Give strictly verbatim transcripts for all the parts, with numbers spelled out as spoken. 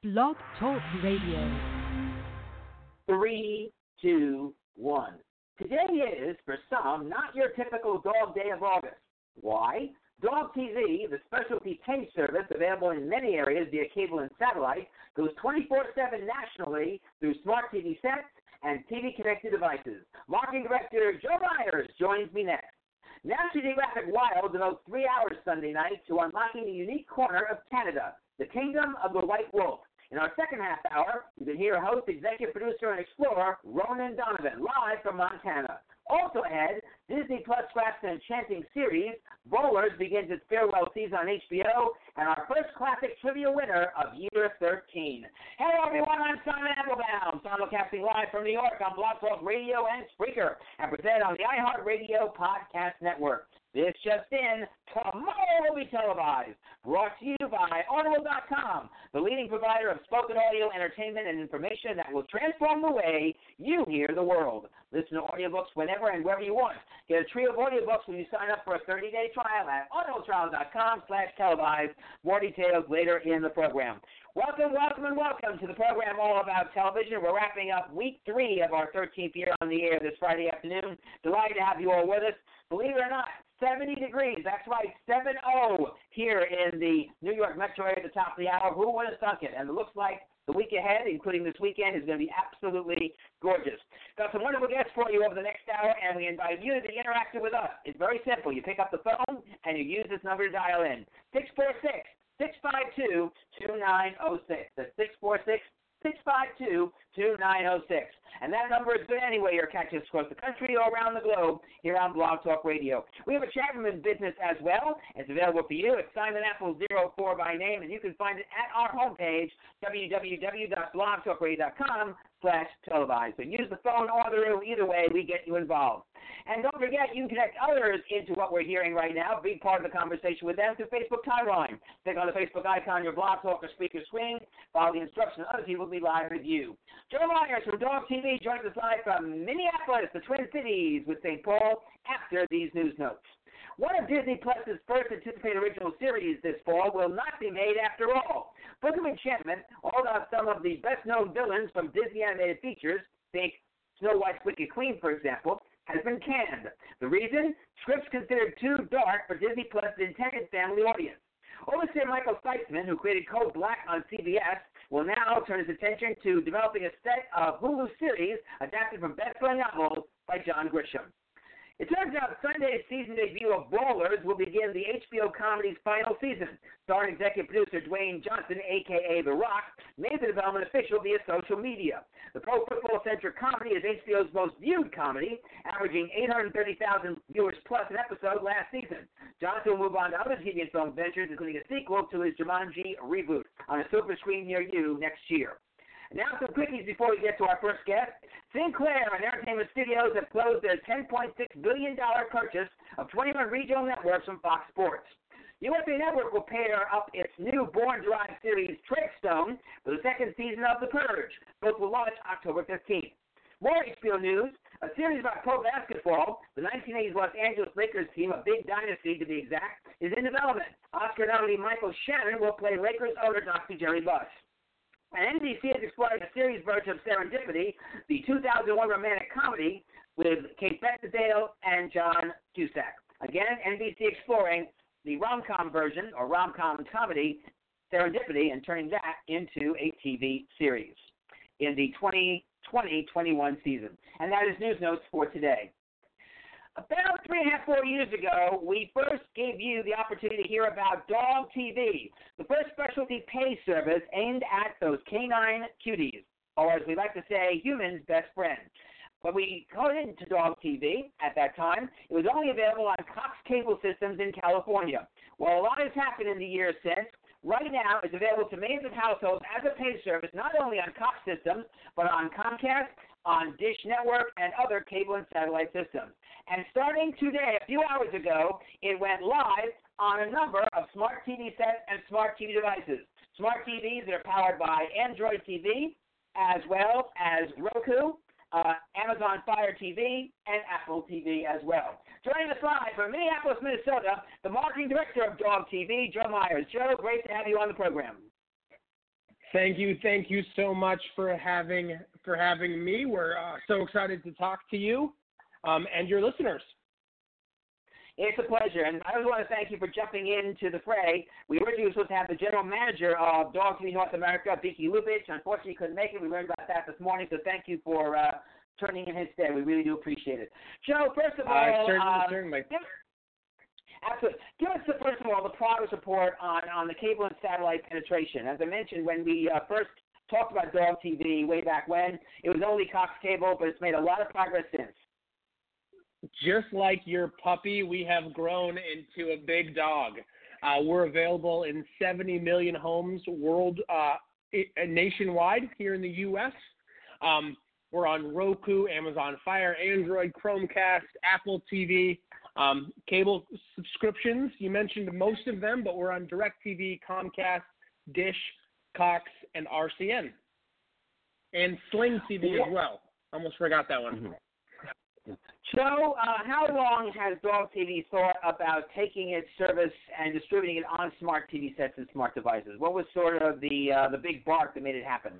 Blog Talk Radio. Three, two, one. Today is, for some, not your typical dog day of August. Why? Dog T V, the specialty pay service available in many areas via cable and satellite, goes twenty-four seven nationally through smart T V sets and T V-connected devices. Marketing Director Joe Myers joins me next. National Geographic Wild devotes three hours Sunday night to unlocking a unique corner of Canada, the Kingdom of the White Wolf. In our second half hour, you can hear host, executive producer, and explorer Ronan Donovan, live from Montana. Also ahead, Disney Plus crafts an enchanting series. Bowlers begins its farewell season on H B O, and our first classic trivia winner of year thirteen. Hello, everyone. I'm Simon Applebaum, simulcasting live from New York on Blog Talk Radio and Spreaker, and presented on the iHeartRadio Podcast Network. This just in, tomorrow will be televised. Brought to you by Audible dot com, the leading provider of spoken audio entertainment and information that will transform the way you hear the world. Listen to audiobooks whenever and wherever you want. Get a trio of audiobooks when you sign up for a thirty-day trial at audibletrial dot com slash televised. More details later in the program. Welcome, welcome, and welcome to the program all about television. We're wrapping up week three of our thirteenth year on the air this Friday afternoon. Delighted to have you all with us. Believe it or not, seventy degrees. That's right, seven oh here in the New York metro area at the top of the hour. Who would have thunk it? And it looks like the week ahead, including this weekend, is going to be absolutely gorgeous. Got some wonderful guests for you over the next hour, and we invite you to be interactive with us. It's very simple. You pick up the phone, and you use this number to dial in, six four six, six five two, two nine zero six. That's six four six, six five two, two nine zero six. And that number is good anyway. You're catching us across the country or around the globe here on Blog Talk Radio. We have a chat room in business as well. It's available for you. It's Simon Apple zero four by name, and you can find it at our homepage, w w w dot blog talk radio dot com slash televised. So use the phone or the room. Either way, we get you involved. And don't forget, you can connect others into what we're hearing right now. Be part of the conversation with them through Facebook Timeline. Click on the Facebook icon, your Blog Talk or speaker screen. Follow the instructions. Other people will be live with you. Joe Myers from Dog T V joins us live from Minneapolis, the Twin Cities, with Saint Paul after these news notes. One of Disney Plus's first anticipated original series this fall will not be made after all. Book of Enchantment, all about some of the best-known villains from Disney animated features, think Snow White's Wicked Queen, for example, has been canned. The reason? Scripts considered too dark for Disney Plus's intended family audience. Overseer Michael Seitzman, who created Code Black on C B S, will now turn his attention to developing a set of Hulu series adapted from best-selling novels by John Grisham. It turns out Sunday's season debut of Ballers will begin the H B O comedy's final season. Starring executive producer Dwayne Johnson, a k a. The Rock, made the development official via social media. The pro football-centric comedy is H B O's most viewed comedy, averaging eight hundred thirty thousand viewers plus an episode last season. Johnson will move on to other T V and film ventures, including a sequel to his Jumanji reboot on a silver screen near you next year. Now some quickies before we get to our first guest. Sinclair and Entertainment Studios have closed their ten point six billion dollars purchase of twenty-one regional networks from Fox Sports. U S A Network will pair up its new Bourne-derived series, Treadstone, for the second season of The Purge. Both will launch October fifteenth. More H B O news, a series about pro basketball, the nineteen eighties Los Angeles Lakers team, a big dynasty to be exact, is in development. Oscar nominee Michael Shannon will play Lakers owner Doctor Jerry Buss. And N B C is exploring a series version of Serendipity, the two thousand one romantic comedy with Kate Beckinsale and John Cusack. Again, N B C exploring the rom-com version, or rom-com comedy, Serendipity, and turning that into a T V series in the twenty twenty twenty-one season. And that is news notes for today. About three and a half, four years ago, we first gave you the opportunity to hear about Dog T V, the first specialty pay service aimed at those canine cuties, or as we like to say, humans' best friend. When we called into Dog T V at that time, it was only available on Cox Cable Systems in California. Well, a lot has happened in the years since. Right now, it's available to millions of households as a pay service, not only on Cox systems, but on Comcast, on Dish Network, and other cable and satellite systems. And starting today, a few hours ago, it went live on a number of smart T V sets and smart T V devices. Smart T Vs that are powered by Android T V, as well as Roku, uh, Amazon Fire T V, and Apple T V as well. Joining us live from Minneapolis, Minnesota, the marketing director of Dog T V, Joe Myers. Joe, great to have you on the program. Thank you, thank you so much for having for having me. We're uh, so excited to talk to you um, and your listeners. It's a pleasure, and I just want to thank you for jumping into the fray. We originally were supposed to have the general manager of Dog T V North America, Beaky Lubitsch. Unfortunately, he couldn't make it. We learned about that this morning, so thank you for uh, turning in his stead. We really do appreciate it. Joe, first of all, uh, certainly, um, certainly. Give, absolutely. Give us, the, first of all, the progress report on, on the cable and satellite penetration. As I mentioned, when we uh, first talked about Dog T V way back when, it was only Cox Cable, but it's made a lot of progress since. Just like your puppy, we have grown into a big dog. Uh, we're available in seventy million homes world uh, nationwide here in the U S. Um, we're on Roku, Amazon Fire, Android, Chromecast, Apple T V, um, cable subscriptions. You mentioned most of them, but we're on DirecTV, Comcast, Dish, Cox, and R C N. And Sling T V as well. Almost forgot that one. Mm-hmm. Joe, uh, how long has Dog T V thought about taking its service and distributing it on smart T V sets and smart devices? What was sort of the uh, the big bark that made it happen?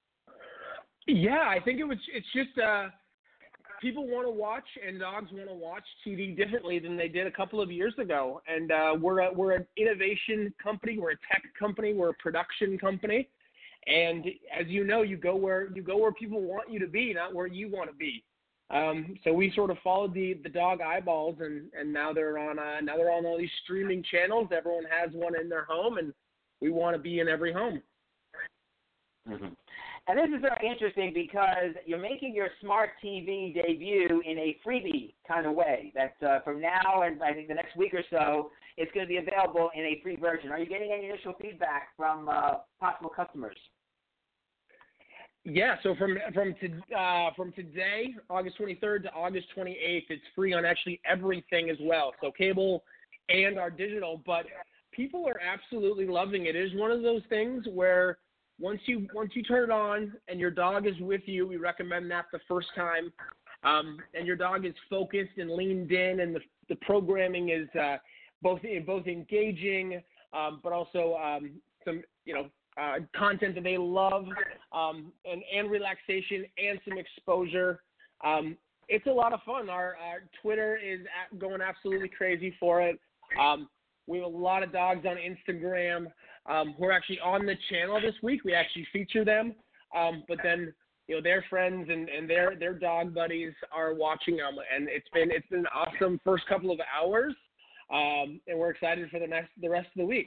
Yeah, I think it was. It's just uh, people want to watch, and dogs want to watch T V differently than they did a couple of years ago. And uh, we're a, we're an innovation company, we're a tech company, we're a production company. And as you know, you go where you go where people want you to be, not where you want to be. Um, so we sort of followed the, the dog eyeballs, and, and now they're on uh, now they're on all these streaming channels. Everyone has one in their home, and we want to be in every home. Mm-hmm. And this is very interesting because you're making your smart T V debut in a freebie kind of way. That uh, from now and I think the next week or so, it's going to be available in a free version. Are you getting any initial feedback from uh, possible customers? Yeah, so from from to, uh, from today, August twenty-third to August twenty-eighth, it's free on actually everything as well. So cable and our digital, but people are absolutely loving it. It is one of those things where once you once you turn it on and your dog is with you, we recommend that the first time, um, and your dog is focused and leaned in, and the the programming is uh, both both engaging, um, but also um, some you know. Uh, content that they love, um, and, and relaxation and some exposure. Um, it's a lot of fun. Our, our Twitter is at, going absolutely crazy for it. Um, we have a lot of dogs on Instagram. Um, we're actually on the channel this week. We actually feature them, um, but then you know their friends and, and their their dog buddies are watching them, and it's been it's been an awesome first couple of hours, um, and we're excited for the next the rest of the week.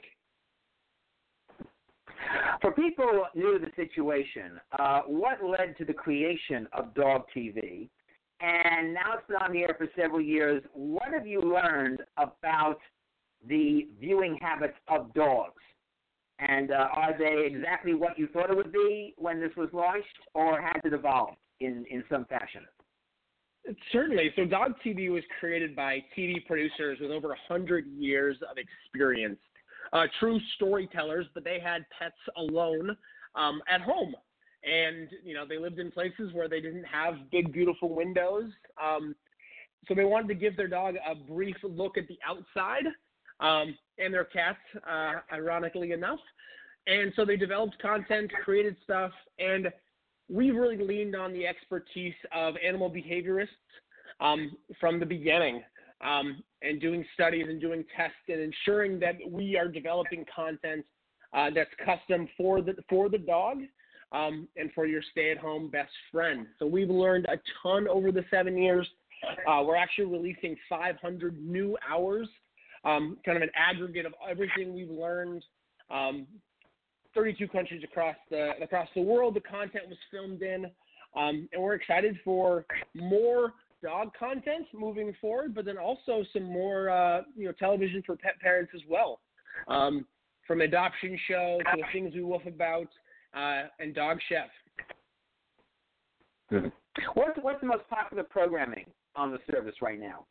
For people new to the situation, uh, what led to the creation of Dog T V? And now it's been on the air for several years. What have you learned about the viewing habits of dogs? And uh, are they exactly what you thought it would be when this was launched, or has it evolved in, in some fashion? Certainly. So Dog T V was created by T V producers with over one hundred years of experience. Uh, true storytellers, but they had pets alone um, at home. And, you know, they lived in places where they didn't have big, beautiful windows. Um, so they wanted to give their dog a brief look at the outside um, and their cats, uh, ironically enough. And so they developed content, created stuff, and we really leaned on the expertise of animal behaviorists um, from the beginning. Um, and doing studies and doing tests and ensuring that we are developing content uh, that's custom for the for the dog um, and for your stay-at-home best friend. So we've learned a ton over the seven years. Uh, we're actually releasing five hundred new hours, um, kind of an aggregate of everything we've learned. Um, thirty-two countries across the across the world. The content was filmed in, um, and we're excited for more dog content moving forward, but then also some more, uh, you know, television for pet parents as well, um, from Adoption Show to The Things We Wolf About uh, and Dog Chef. Good. What's what's the most popular programming on the service right now?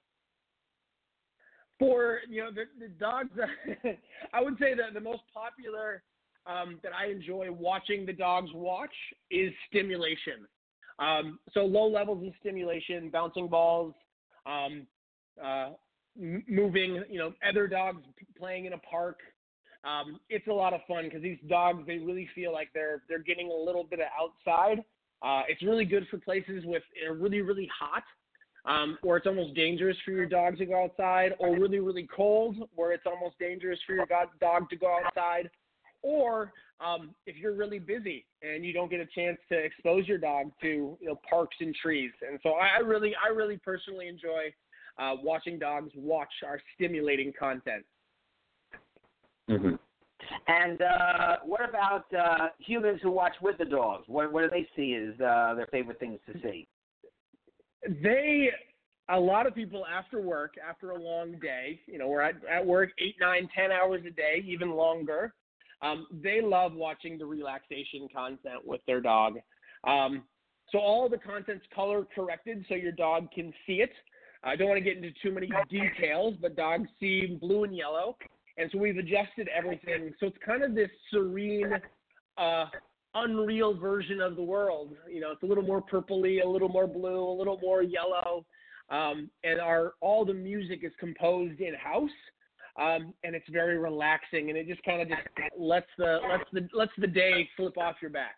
For you know the, the dogs, I would say that the most popular um, that I enjoy watching the dogs watch is stimulation. Um, so low levels of stimulation, bouncing balls, um, uh, m- moving, you know, other dogs playing in a park, Um, it's a lot of fun because these dogs, they really feel like they're they're getting a little bit of outside. Uh, it's really good for places with uh, really, really hot, um, where it's almost dangerous for your dog to go outside, or really, really cold, where it's almost dangerous for your go- dog to go outside, or um, if you're really busy and you don't get a chance to expose your dog to, you know, parks and trees. And so I really, I really personally enjoy uh, watching dogs watch our stimulating content. Mm-hmm. And uh, what about uh, humans who watch with the dogs? What, what do they see as uh, their favorite things to see? They, a lot of people after work, after a long day, you know, we're at, at work eight, nine, ten hours a day, even longer. Um, they love watching the relaxation content with their dog. Um, so all the content's color corrected so your dog can see it. I don't want to get into too many details, but dogs see blue and yellow. And so we've adjusted everything. So it's kind of this serene, uh, unreal version of the world. You know, it's a little more purpley, a little more blue, a little more yellow. Um, and our all the music is composed in-house. Um, and it's very relaxing, and it just kind of just lets the lets the lets the day slip off your back.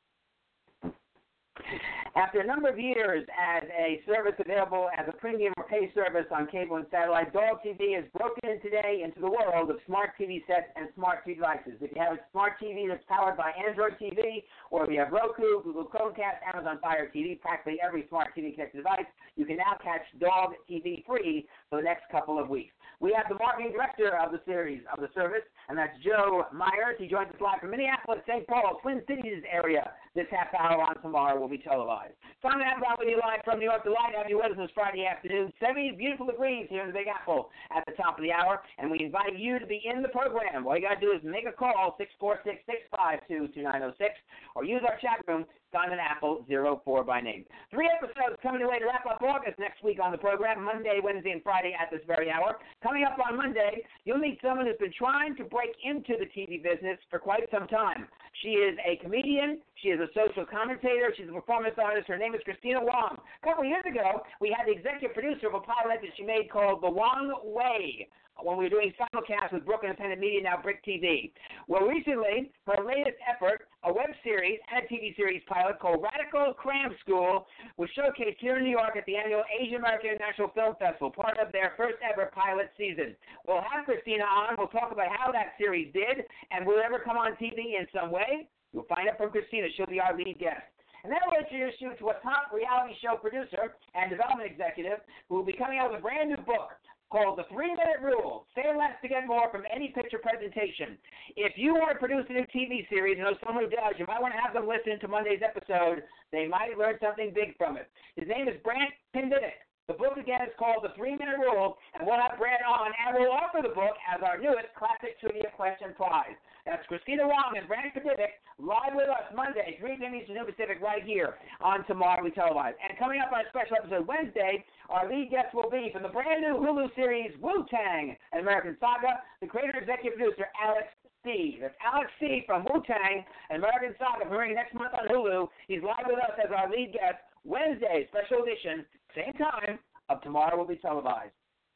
After a number of years as a service available as a premium or pay service on cable and satellite, Dog T V has broken in today into the world of smart T V sets and smart T V devices. If you have a smart T V that's powered by Android T V, or if you have Roku, Google Chromecast, Amazon Fire T V, practically every smart T V connected device, you can now catch Dog T V free for the next couple of weeks. We have the marketing director of the series, of the service, and that's Joe Myers. He joins us live from Minneapolis, Saint Paul, Twin Cities area. This half hour on Tomorrow will be televised. Simon Apple with you live from New York. Delight to have you with us this Friday afternoon. seventy beautiful degrees here in the Big Apple at the top of the hour, and we invite you to be in the program. All you got to do is make a call, six four six, six five two, two nine zero six, or use our chat room, Simon Apple zero four by name. Three episodes coming your way to wrap up August next week on the program, Monday, Wednesday, and Friday at this very hour. Coming up on Monday, you'll meet someone who's been trying to break into the T V business for quite some time. She is a comedian. She is a social commentator. She's a performance artist. Her name is Christina Wong. A couple of years ago, we had the executive producer of a pilot that she made called The Wong Way, when we were doing simulcast with Brook Independent Media, now Brick T V. Well, recently, her latest effort, a web series and a T V series pilot called Radical Cram School, was showcased here in New York at the annual Asian American International Film Festival, part of their first ever pilot season. We'll have Christina on. We'll talk about how that series did, and will it ever come on T V in some way? You'll find out from Christina. She'll be our lead guest. And then we'll introduce you to a top reality show producer and development executive who will be coming out with a brand new book called The Three-Minute Rule. Say less to get more from any picture presentation. If you want to produce a new T V series, you know someone who does, you might want to have them listen to Monday's episode. They might learn something big from it. His name is Brant Pindidick. The book, again, is called The Three-Minute Rule, and we'll have Brant on, and we'll offer the book as our newest classic trivia question prize. That's Christina Wong and Brant Pindidick live with us Monday, three Jimmy's to New Pacific, right here on Tomorrow We Televise. And coming up on a special episode Wednesday, our lead guest will be from the brand new Hulu series Wu-Tang, an American Saga, the creator and executive producer Alex C. That's Alex C. from Wu-Tang, an American Saga, premiering next month on Hulu. He's live with us as our lead guest Wednesday, special edition, same time of Tomorrow Will Be Televised.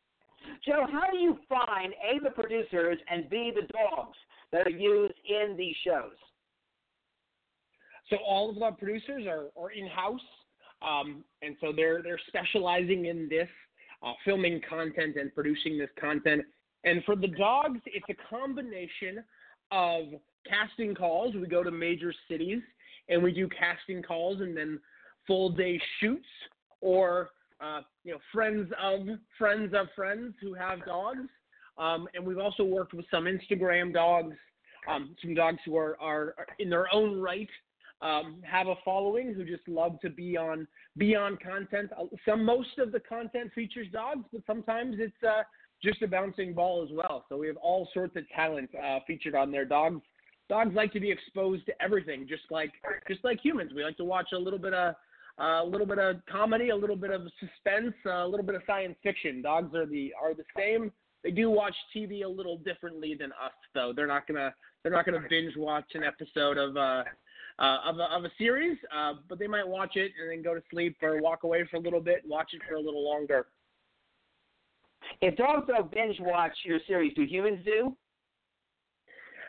Joe, how do you find A, the producers, and B, the dogs that are used in these shows? So all of our producers are, are in-house, um, and so they're they're specializing in this, uh, filming content and producing this content. And for the dogs, it's a combination of casting calls. We go to major cities, and we do casting calls and then full-day shoots, or uh, you know, friends of friends of friends who have dogs. Um, and we've also worked with some Instagram dogs, um, some dogs who are, are, are in their own right, um, have a following, who just love to be on be on content. Some most of the content features dogs, but sometimes it's uh, just a bouncing ball as well. So we have all sorts of talent uh, featured on there. Dogs dogs like to be exposed to everything, just like just like humans. We like to watch a little bit of uh, a little bit of comedy, a little bit of suspense, uh, a little bit of science fiction. Dogs are the are the same. They do watch T V a little differently than us, though. They're not gonna they're not gonna binge watch an episode of uh, uh, of a, of a series, uh, but they might watch it and then go to sleep or walk away for a little bit, and watch it for a little longer. If dogs don't binge watch your series, do humans do?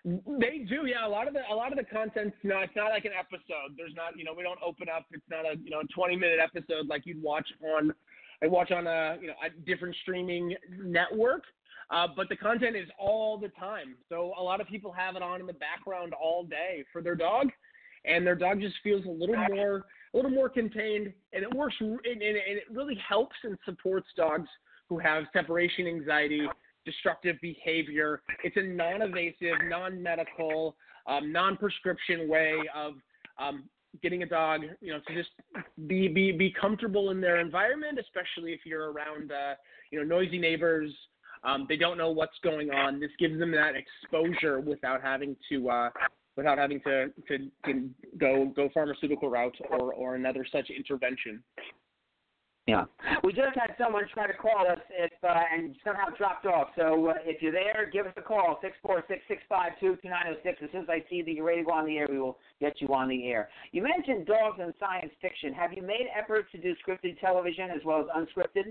They do, yeah. A lot of the a lot of the content's not it's not like an episode. There's not, you know, we don't open up. It's not a you know twenty minute episode like you'd watch on I watch on a you know a different streaming network. Uh, but the content is all the time. So a lot of people have it on in the background all day for their dog, and their dog just feels a little more a little more contained, and it works and, and, and it really helps and supports dogs who have separation anxiety, destructive behavior. It's a non-invasive, non-medical, um, non-prescription way of um, getting a dog, you know, to just be be be comfortable in their environment, especially if you're around, uh, you know, noisy neighbors. Um, they don't know what's going on. This gives them that exposure without having to uh, without having to, to, to go go pharmaceutical route or, or another such intervention. Yeah. We just had someone try to call us if, uh, and somehow dropped off. So uh, if you're there, give us a call, six four six, six five two, two nine zero six. As soon as I see that you're ready to go on the air, we will get you on the air. You mentioned dogs and science fiction. Have you made efforts to do scripted television as well as unscripted?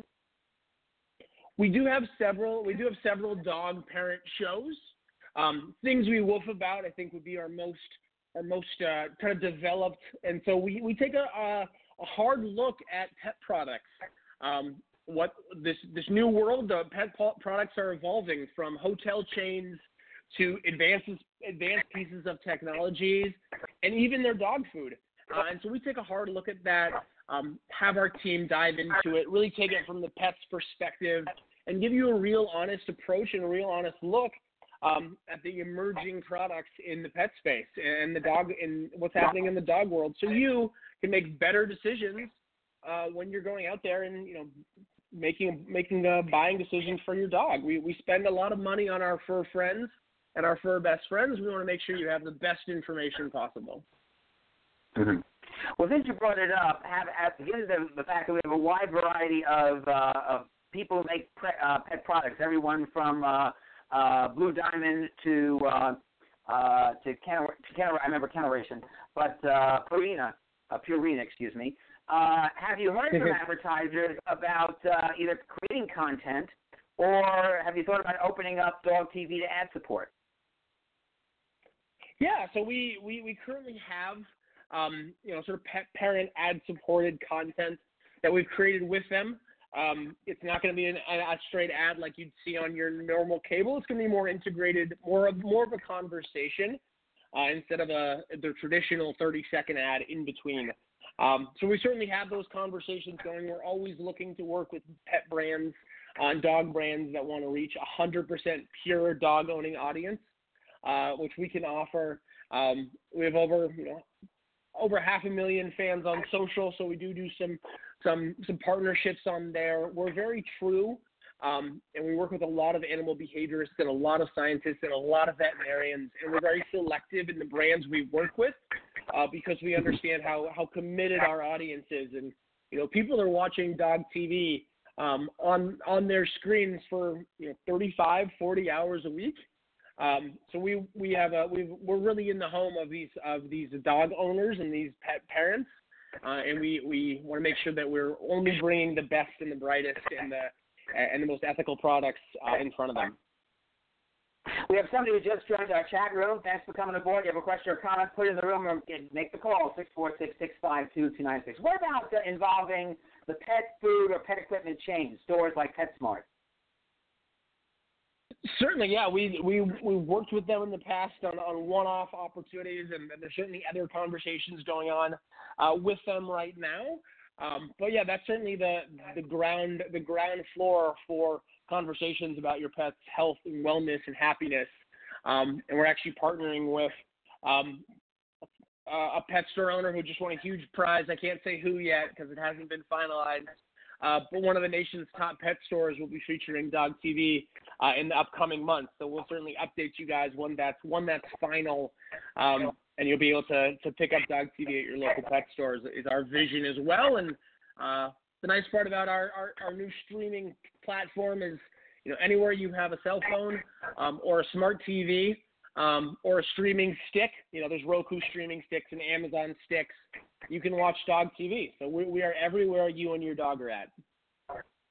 We do have several. We do have several dog parent shows. Um, things we woof about, I think, would be our most our most uh, kind of developed. And so we, we take a, a a hard look at pet products. Um, what this this new world of pet products are evolving from hotel chains to advances advanced pieces of technologies and even their dog food. Uh, and so we take a hard look at that. Um, have our team dive into it, really take it from the pet's perspective, and give you a real honest approach and a real honest look um, at the emerging products in the pet space and the dog and what's happening in the dog world, so you can make better decisions uh, when you're going out there and you know making making uh, buying decisions for your dog. We we spend a lot of money on our fur friends and our fur best friends. We want to make sure you have the best information possible. Mm-hmm. Well, since you brought it up, have, have, given the, the fact that we have a wide variety of, uh, of people who make pre, uh, pet products, everyone from uh, uh, Blue Diamond to uh, uh, to Kennel, to Kennel, I remember Kennelration, but uh, Purina, uh, Purina, excuse me. Uh, have you heard from advertisers about uh, either creating content, or have you thought about opening up Dog T V to ad support? Yeah, so we, we, we currently have Um, you know, sort of pet parent ad-supported content that we've created with them. Um, it's not going to be an, a straight ad like you'd see on your normal cable. It's going to be more integrated, more of more of a conversation uh, instead of a the traditional thirty-second ad in between. Um, so we certainly have those conversations going. We're always looking to work with pet brands, on uh, dog brands that want to reach a one hundred percent pure dog-owning audience, uh, which we can offer. Um, we have over, you know, over half a million fans on social, so we do do some some some partnerships on there. We're very true, um, and we work with a lot of animal behaviorists and a lot of scientists and a lot of veterinarians, and we're very selective in the brands we work with uh, because we understand how, how committed our audience is. And, you know, people are watching Dog T V um, on on their screens for, you know, thirty-five, forty hours a week. Um, so we we have a we we're really in the home of these of these dog owners and these pet parents, uh, and we, we want to make sure that we're only bringing the best and the brightest and the and the most ethical products uh, in front of them. We have somebody who just joined our chat room. Thanks for coming aboard. You have a question or comment, put it in the room or make the call, six four six, six five two, two nine six. What about uh, involving the pet food or pet equipment chains, stores like PetSmart? Certainly, yeah. We we we worked with them in the past on, on one-off opportunities, and, and there's certainly other conversations going on uh, with them right now. Um, but yeah, that's certainly the the ground the ground floor for conversations about your pet's health and wellness and happiness. Um, and we're actually partnering with um, a, a pet store owner who just won a huge prize. I can't say who yet because it hasn't been finalized. Uh, but one of the nation's top pet stores will be featuring Dog T V uh, in the upcoming months. So we'll certainly update you guys when that's when that's final, um, and you'll be able to to pick up Dog T V at your local pet stores. Is our vision as well. And uh, the nice part about our, our, our new streaming platform is, you know, anywhere you have a cell phone um, or a smart T V um, or a streaming stick, you know, there's Roku streaming sticks and Amazon sticks. You can watch Dog T V. So we, we are everywhere you and your dog are at.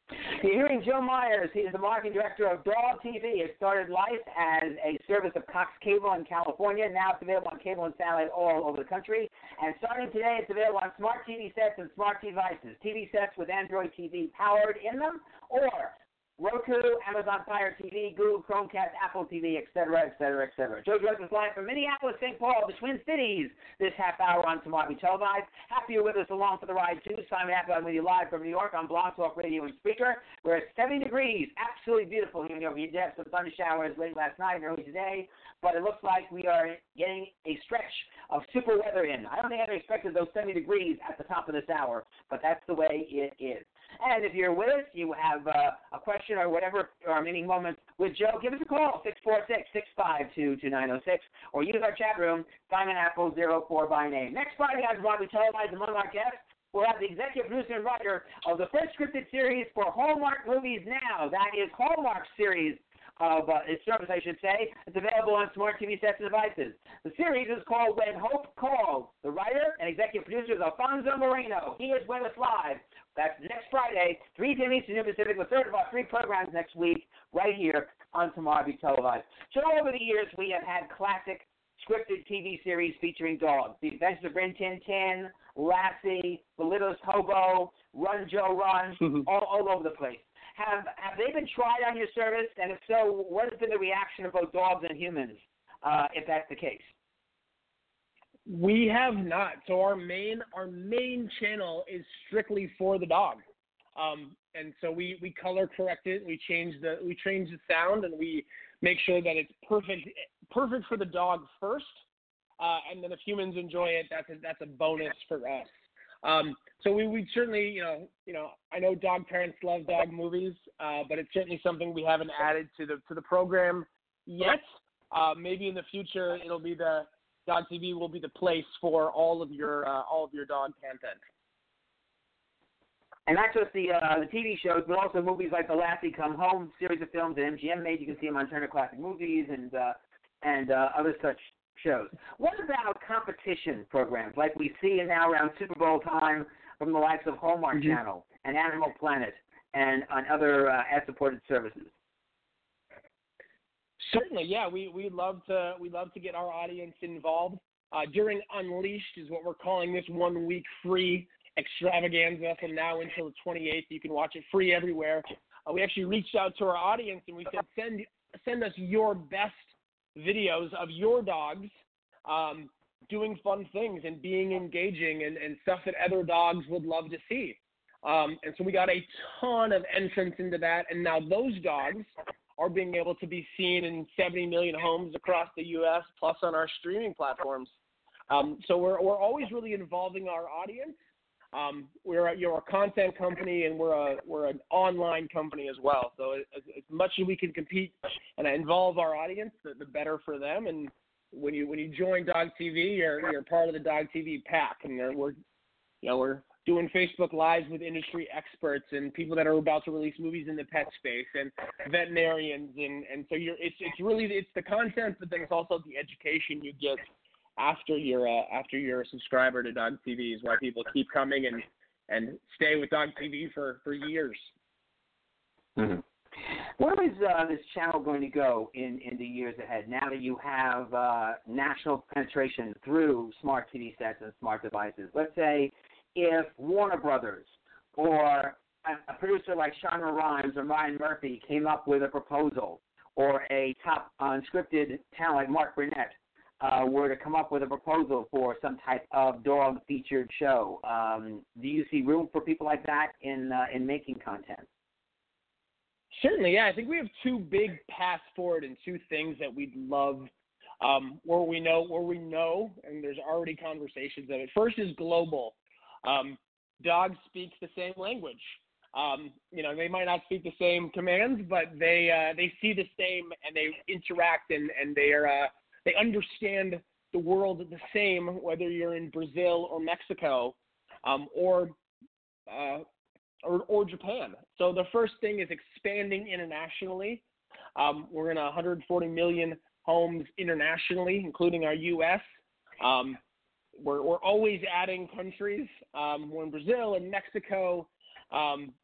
You're hearing Joe Myers. He is the marketing director of Dog T V. It started life as a service of Cox Cable in California. Now it's available on cable and satellite all over the country. And starting today, it's available on smart T V sets and smart devices. T V sets with Android T V powered in them, or Roku, Amazon Fire T V, Google Chromecast, Apple T V, et cetera, et cetera, et cetera. Joe joins us live from Minneapolis, Saint Paul, the Twin Cities, this half hour on Tomorrow Be Televised. Happy you're with us along for the ride, too. Simon Apple, I'm with you live from New York on Blog Talk Radio and Speaker. We're at seventy degrees, absolutely beautiful here in New York. We did have some thunder showers late last night and early today, but it looks like we are getting a stretch of super weather in. I don't think I ever expected those seventy degrees at the top of this hour, but that's the way it is. And if you're with us, you have uh, a question or whatever, or meeting moments with Joe, give us a call, six four six, six five two, two nine zero six, or use our chat room, Simon Apple zero four by name. Next Friday, guys, we'll be televised among our guests. We'll have the executive producer and writer of the first scripted series for Hallmark Movies Now. That is Hallmark series of uh, its service, I should say. It's available on smart T V sets and devices. The series is called When Hope Calls. The writer and executive producer is Alfonso Moreno. He is with us live. That's next Friday, three p.m. Eastern Pacific, the third of our three programs next week, right here on Tomorrow Be Televised. So over the years, we have had classic scripted T V series featuring dogs. The Adventures of Rin Tin Tin, Lassie, The Littlest Hobo, Run Joe Run, all, all over the place. Have have they been tried on your service? And if so, what has been the reaction of both dogs and humans, uh, if that's the case? We have not. So our main our main channel is strictly for the dog, um, and so we, we color correct it. We change the we change the sound, and we make sure that it's perfect perfect for the dog first, uh, and then if humans enjoy it, that's a, that's a bonus for us. Um, so we we certainly you know you know I know dog parents love dog movies, uh, but it's certainly something we haven't added to the to the program yet. Uh, maybe in the future it'll be the Dog T V will be the place for all of your uh, all of your dog content. And not just the uh, the T V shows, but also movies like the Lassie Come Home series of films that M G M made. You can see them on Turner Classic Movies and uh, and uh, other such shows. What about competition programs like we see now around Super Bowl time from the likes of Hallmark mm-hmm. Channel and Animal Planet and on other uh, ad-supported services? Certainly, yeah. We we love to we love to get our audience involved. Uh, during Unleashed is what we're calling this one week free extravaganza from now until the twenty-eighth. You can watch it free everywhere. Uh, we actually reached out to our audience and we said send send us your best videos of your dogs um, doing fun things and being engaging and, and stuff that other dogs would love to see. Um, and so we got a ton of entrants into that, and now those dogs are being able to be seen in seventy million homes across the U S plus on our streaming platforms. Um, so we're we're always really involving our audience. Um, we're a, you're a content company, and we're a we're an online company as well. So as, as much as we can compete and involve our audience, the, the better for them. And when you when you join Dog T V, you're you're part of the Dog T V pack, and we're you know we're doing Facebook Lives with industry experts and people that are about to release movies in the pet space and veterinarians. And, and so you're, it's, it's really, it's the content, but then it's also the education you get after you're, uh, after you're a subscriber to Dog T V is why people keep coming and, and stay with Dog T V for, for years. Mm-hmm. Where is uh, this channel going to go in, in the years ahead now that you have uh, national penetration through smart T V sets and smart devices? Let's say if Warner Brothers or a, a producer like Shonda Rhimes or Ryan Murphy came up with a proposal, or a top unscripted talent like Mark Burnett uh, were to come up with a proposal for some type of dog-featured show, um, do you see room for people like that in uh, in making content? Certainly, yeah. I think we have two big paths forward and two things that we'd love um, where we know, where we know, and there's already conversations of it. First is global. Um, dogs speak the same language. Um, you know, they might not speak the same commands, but they uh, they see the same and they interact and and they are uh, they understand the world the same, whether you're in Brazil or Mexico, um, or uh, or or Japan. So the first thing is expanding internationally. Um, we're in one hundred forty million homes internationally, including our U S. Um, we're we're always adding countries. Um, we're in Brazil and Mexico. Um,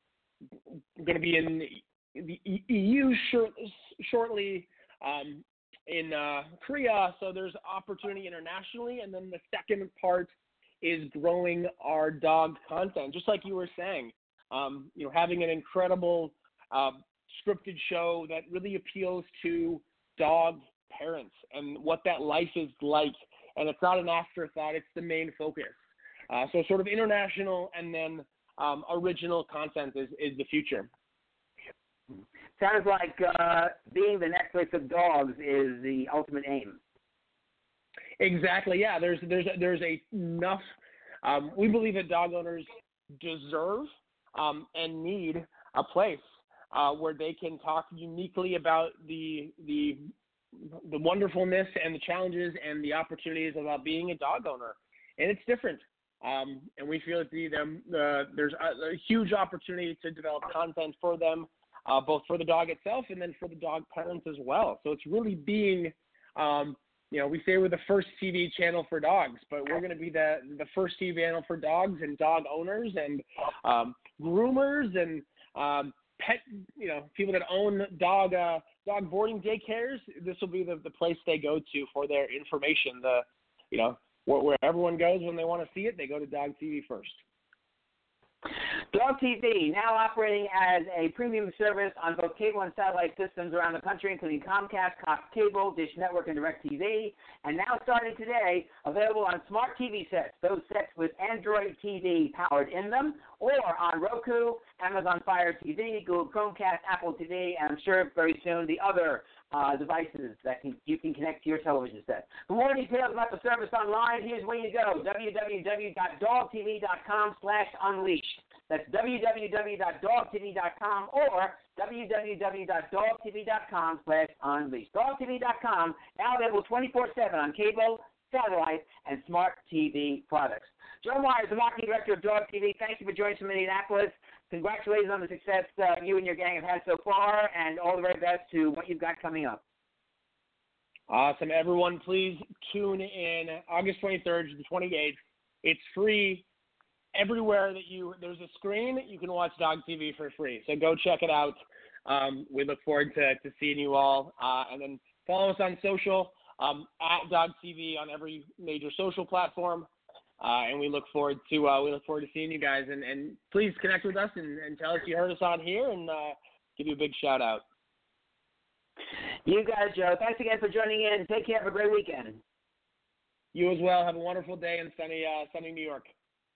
going to be in the E U short, shortly, um, in uh, Korea. So there's opportunity internationally. And then the second part is growing our dog content, just like you were saying. Um, you know, having an incredible uh, scripted show that really appeals to dog parents and what that life is like. And it's not an afterthought, it's the main focus. Uh, so sort of international and then um, original content is, is the future. Sounds like uh, being the Netflix of dogs is the ultimate aim. Exactly, yeah. There's there's there's a enough. Um, we believe that dog owners deserve um, and need a place uh, where they can talk uniquely about the the the wonderfulness and the challenges and the opportunities about being a dog owner, and it's different. Um, and we feel that the, the, uh, there's a, a huge opportunity to develop content for them, uh, both for the dog itself and then for the dog parents as well. So it's really being, um, you know, we say we're the first T V channel for dogs, but we're going to be the the first T V channel for dogs and dog owners and um, groomers and um, pet, you know, people that own dog uh, dog boarding daycares. This will be the, the place they go to for their information. The, you know, where, where everyone goes when they want to see it, they go to Dog T V first. Dog T V, now operating as a premium service on both cable and satellite systems around the country, including Comcast, Cox Cable, Dish Network, and DirecTV. And now starting today, available on smart T V sets, those sets with Android T V powered in them, or on Roku, Amazon Fire T V, Google Chromecast, Apple T V, and I'm sure very soon the other uh, devices that can, you can connect to your television set. For more details about the service online, here's where you go, w w w dot dog t v dot com slash unleashed. That's w w w dot dog t v dot com or w w w dot dog t v dot com slash unleashed. dog t v dot com, now available twenty-four seven on cable, satellite, and smart T V products. Joe Myers, the marketing director of Dog T V, thank you for joining us from Indianapolis. Congratulations on the success uh, you and your gang have had so far, and all the very best to what you've got coming up. Awesome. Everyone, please tune in August twenty-third to the twenty-eighth. It's free. Everywhere that you there's a screen, you can watch Dog T V for free. So go check it out. Um, we look forward to, to seeing you all. Uh, and then follow us on social, um, at Dog T V on every major social platform. Uh, and we look forward to uh, we look forward to seeing you guys. And, and please connect with us and, and tell us you heard us on here and uh, give you a big shout out. You got it, Joe. Thanks again for joining in. Take care. Have a great weekend. You as well. Have a wonderful day in sunny uh, sunny New York.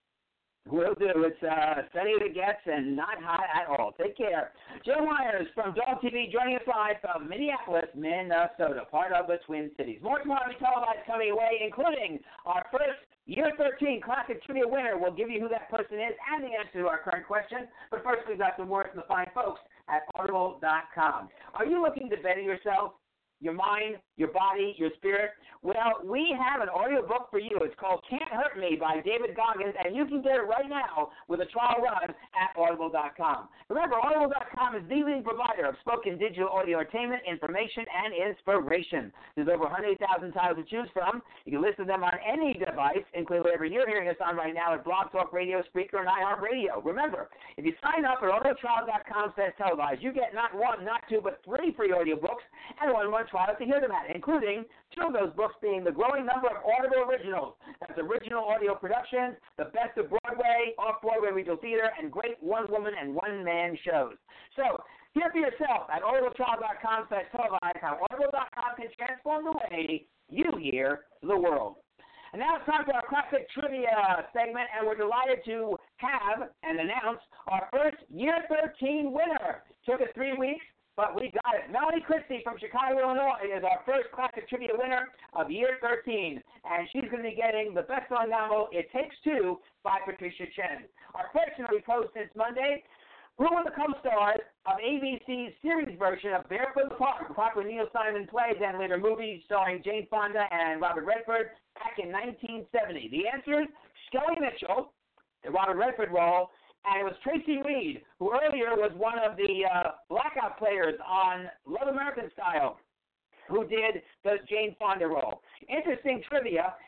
Will do. It's uh, sunny as it gets and not hot at all. Take care. Joe Myers from Dog T V joining us live from Minneapolis, Minnesota, part of the Twin Cities. More tomorrow televised coming away, including our first Year thirteen Classic Trivia winner. We'll give you who that person is and the answer to our current question. But first, we've got some words from the fine folks at Audible dot com. Are you looking to better yourself, your mind, your body, your spirit? Well, we have an audio book for you. It's called Can't Hurt Me by David Goggins, and you can get it right now with a trial run at Audible dot com. Remember, Audible dot com is the leading provider of spoken digital audio entertainment, information, and inspiration. There's over one hundred thousand titles to choose from. You can listen to them on any device, including whatever you're hearing us on right now at Blog Talk Radio, Spreaker, and iHeartRadio. Remember, if you sign up at Audible trial dot com slash televised, you get not one, not two, but three free audiobooks and one one trial to hear them at, including two of those books being the growing number of Audible originals. That's original audio productions, the best of Broadway, off-Broadway regional theater, and great one-woman and one-man shows. So, hear for yourself at Audible trial dot com slash televised how Audible dot com can transform the way you hear the world. And now it's time for our classic trivia segment, and we're delighted to have and announce our first Year thirteen winner. Took us three weeks, but we got it. Melanie Christie from Chicago, Illinois is our first classic trivia winner of Year thirteen, and she's going to be getting the best-selling novel, It Takes Two, by Patricia Chen. Our question that we posed since Monday: who were the co-stars of A B C's series version of Barefoot in the Park, the popular Neil Simon plays and later movie starring Jane Fonda and Robert Redford back in nineteen seventy? The answer is Shelley Mitchell, the Robert Redford role, and it was Tracy Reed, who earlier was one of the uh, blackout players on Love American Style, who did the Jane Fonda role. Interesting trivia,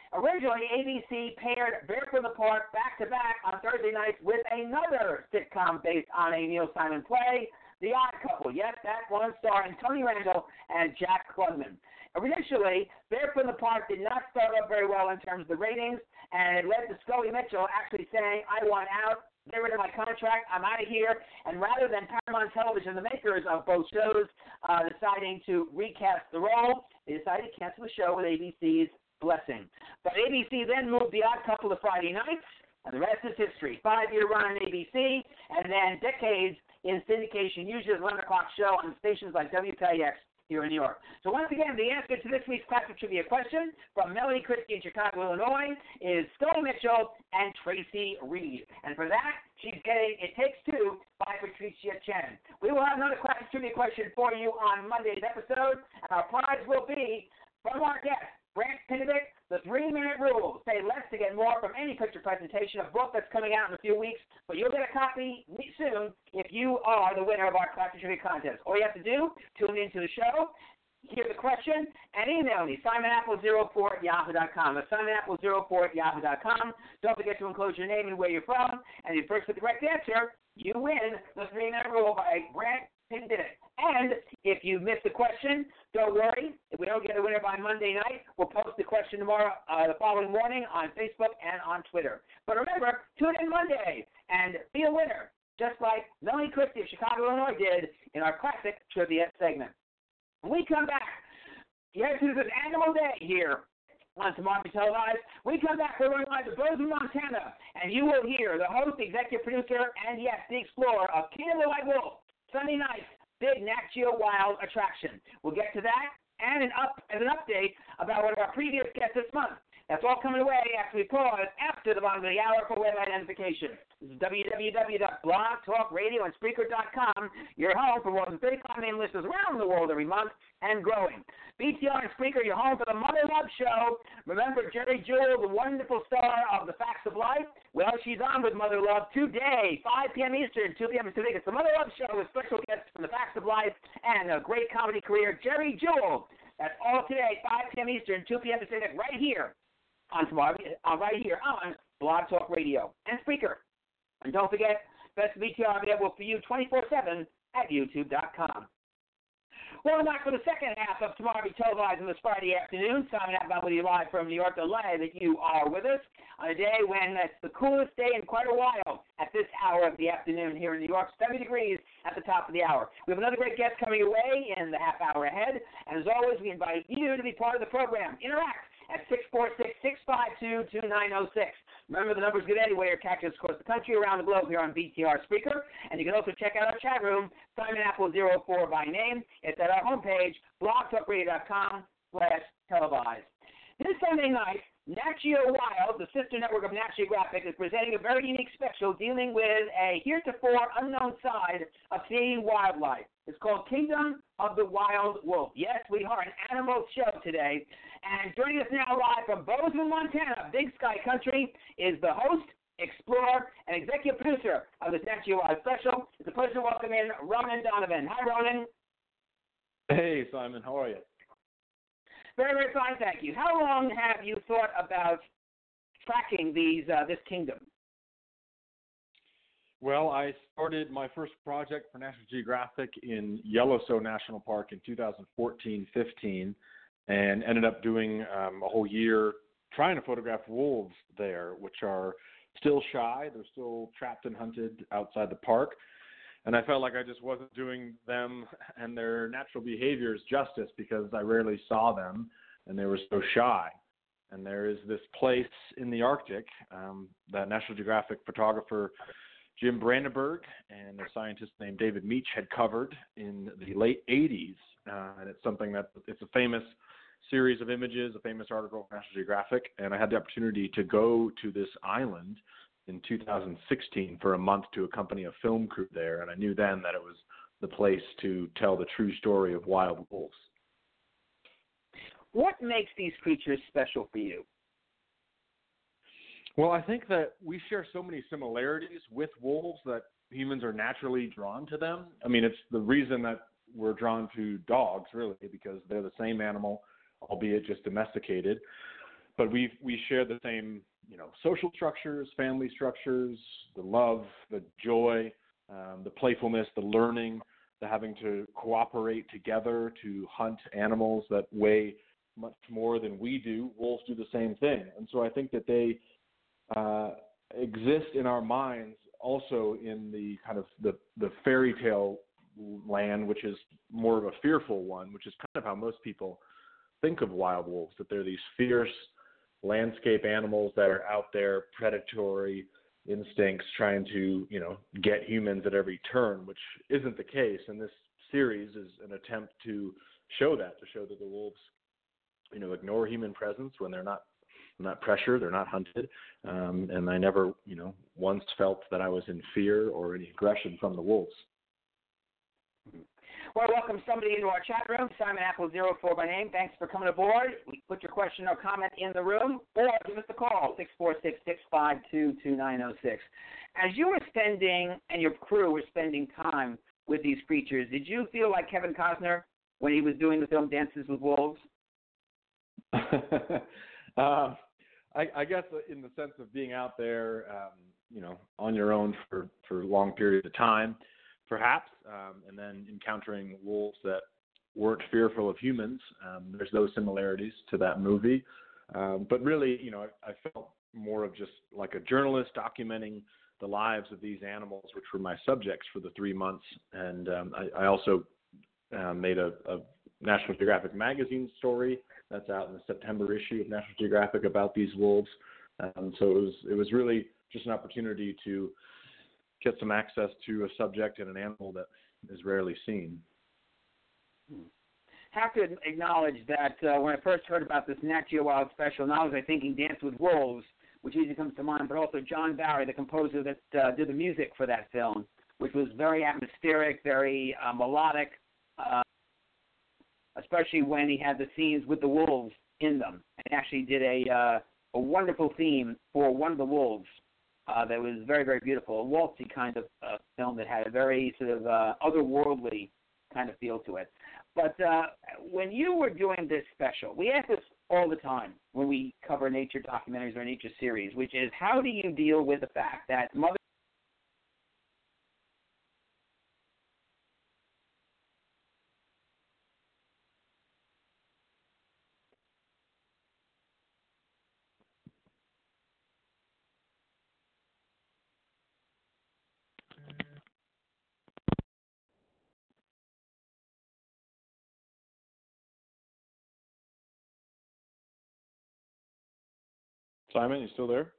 Originally, A B C paired Bear from the Park back-to-back on Thursday nights with another sitcom based on a Neil Simon play, The Odd Couple. Yes, that one starring Tony Randall and Jack Klugman. Initially, Bear from the Park did not start up very well in terms of the ratings, and it led to Scully Mitchell actually saying, I want out, get rid of my contract, I'm out of here. And rather than Paramount Television, the makers of both shows, uh, deciding to recast the role, they decided to cancel the show with A B C's blessing. But A B C then moved The Odd Couple to Friday nights, and the rest is history. Five-year run on A B C, and then decades in syndication, usually an eleven o'clock show on stations like W P I X here in New York. So once again, the answer to this week's classic trivia question from Melanie Christie in Chicago, Illinois, is Scully Mitchell and Tracy Reed. And for that, she's getting It Takes Two by Patricia Chen. We will have another classic trivia question for you on Monday's episode, and our prize will be from our guest, Brant Pinovic, The Three-Minute Rule. Say less to get more from any picture presentation, a book that's coming out in a few weeks, but you'll get a copy soon if you are the winner of our Classic Trivia Contest. All you have to do, tune into the show, hear the question, and email me, simon apple zero four at yahoo dot com. That's simon apple zero four at yahoo dot com. Don't forget to enclose your name and where you're from, and if you first with the correct answer, you win The Three-Minute Rule by Brant Pinovic. And if you missed the question, don't worry. If we don't get a winner by Monday night, we'll post the question tomorrow, uh, the following morning on Facebook and on Twitter. But remember, tune in Monday and be a winner, just like Melanie Christie of Chicago, Illinois did in our classic trivia segment. When we come back, yes, this is Animal Day here on Tomorrow Be Televised. We come back, we're going live to Bozeman, Montana, and you will hear the host, the executive producer, and yes, the explorer of King of the White Wolf, Sunday night, big Nat Geo Wild attraction. We'll get to that and an up as an update about one of our previous guests this month. That's all coming away after we pause after the bottom of the hour for web identification. This is w w w dot blog talk radio and spreaker dot com, your home for more than thirty-five main listeners around the world every month and growing. B T R and Spreaker, your home for the Mother Love Show. Remember Jerry Jewell, the wonderful star of The Facts of Life? Well, she's on with Mother Love today, five p.m. Eastern, two p.m. Pacific. It's the Mother Love Show with special guests from The Facts of Life and a great comedy career, Jerry Jewell. That's all today, five p.m. Eastern, two p.m. Pacific, right here on tomorrow, uh, right here on Blog Talk Radio and Spreaker. And don't forget, Best B T R available for you twenty-four seven at youtube dot com. Welcome back for the second half of Tomorrow Be Televised on this Friday afternoon. Simon Apple with you live from New York. Delighted that you are with us on a day when it's the coolest day in quite a while at this hour of the afternoon here in New York, seventy degrees at the top of the hour. We have another great guest coming away in the half hour ahead. And as always, we invite you to be part of the program. Interact at six four six, six five two, two nine zero six. Remember, the number's good anywhere. Catch us across the country, around the globe here on B T R Spreaker. And you can also check out our chat room, Simon Apple zero four by name. It's at our homepage, blog talk radio dot com slash televised. This Sunday night, Nat Geo Wild, the sister network of Nat Geographic, is presenting a very unique special dealing with a heretofore unknown side of Canadian wildlife. It's called Kingdom of the Wild Wolf. Yes, we are an animal show today. And joining us now live from Bozeman, Montana, Big Sky Country, is the host, explorer, and executive producer of this Nat Geo Wild special. It's a pleasure to welcome in Ronan Donovan. Hi, Ronan. Hey, Simon. How are you? Very, very fine, thank you. How long have you thought about tracking these uh, this kingdom? Well, I started my first project for National Geographic in Yellowstone National Park in two thousand fourteen fifteen and ended up doing um, a whole year trying to photograph wolves there, which are still shy. They're still trapped and hunted outside the park. And I felt like I just wasn't doing them and their natural behaviors justice because I rarely saw them and they were so shy. And there is this place in the Arctic um, that National Geographic photographer Jim Brandenburg and a scientist named David Meach had covered in the late eighties. Uh, and it's something that it's a famous series of images, a famous article from National Geographic. And I had the opportunity to go to this island in two thousand sixteen for a month to accompany a film crew there. And I knew then that it was the place to tell the true story of wild wolves. What makes these creatures special for you? Well, I think that we share so many similarities with wolves that humans are naturally drawn to them. I mean, it's the reason that we're drawn to dogs, really, because they're the same animal, albeit just domesticated. but we we share the same, you know, social structures, family structures, the love, the joy, um, the playfulness, the learning, the having to cooperate together to hunt animals that weigh much more than we do. Wolves do the same thing. And so I think that they uh, exist in our minds also in the kind of the, the fairy tale land, which is more of a fearful one, which is kind of how most people think of wild wolves, that they're these fierce landscape animals that are out there, predatory instincts, trying to, you know, get humans at every turn, which isn't the case. And this series is an attempt to show that, to show that the wolves, you know, ignore human presence when they're not not pressured, they're not hunted. Um, and I never, you know, once felt that I was in fear or any aggression from the wolves. Well, welcome somebody into our chat room. Simon Apple zero four by name. Thanks for coming aboard. Put your question or comment in the room, or give us a call, six four six, six five two, two nine zero six. As you were spending, and your crew were spending time with these creatures, did you feel like Kevin Costner when he was doing the film Dances with Wolves? uh, I, I guess in the sense of being out there, um, you know, on your own for, for long periods of time, perhaps, um, and then encountering wolves that weren't fearful of humans. Um, there's those similarities to that movie. Um, but really, you know, I, I felt more of just like a journalist documenting the lives of these animals, which were my subjects for the three months. And um, I, I also uh, made a, a National Geographic magazine story that's out in the September issue of National Geographic about these wolves. Um, so it was it was really just an opportunity to get some access to a subject and an animal that is rarely seen. Have to acknowledge that uh, when I first heard about this Nat Geo Wild special, not only was I thinking Dance with Wolves, which easily comes to mind, but also John Barry, the composer that uh, did the music for that film, which was very atmospheric, very uh, melodic, uh, especially when he had the scenes with the wolves in them. And he actually did a, uh, a wonderful theme for one of the wolves. Uh, that was very, very beautiful, a waltzy kind of uh, film that had a very sort of uh, otherworldly kind of feel to it. But uh, when you were doing this special, we ask this all the time when we cover nature documentaries or nature series, which is how do you deal with the fact that Mother Simon, you still there?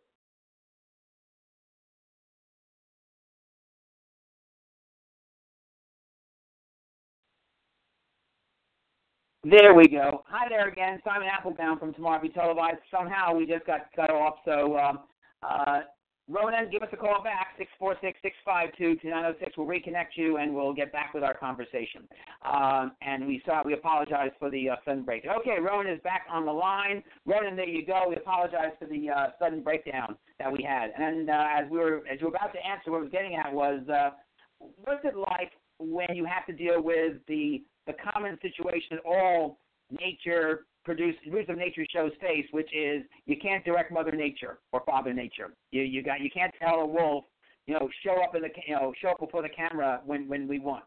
There we go. Hi there again. Simon Applebaum from Tomorrow Be Televised. Somehow we just got cut off. So, um, uh, Ronan, give us a call back, six four six, six five two, two nine zero six. We'll reconnect you, and we'll get back with our conversation. Um, and we saw, we apologize for the uh, sudden break. Okay, Ronan is back on the line. Ronan, there you go. We apologize for the uh, sudden breakdown that we had. And uh, as we were as you were about to answer, what I was getting at was, uh, what's it like when you have to deal with the the common situation that all nature produce, roots of nature shows face, which is you can't direct Mother Nature or Father Nature. You you got you can't tell a wolf, you know, show up in the you know show up before the camera when, when we want.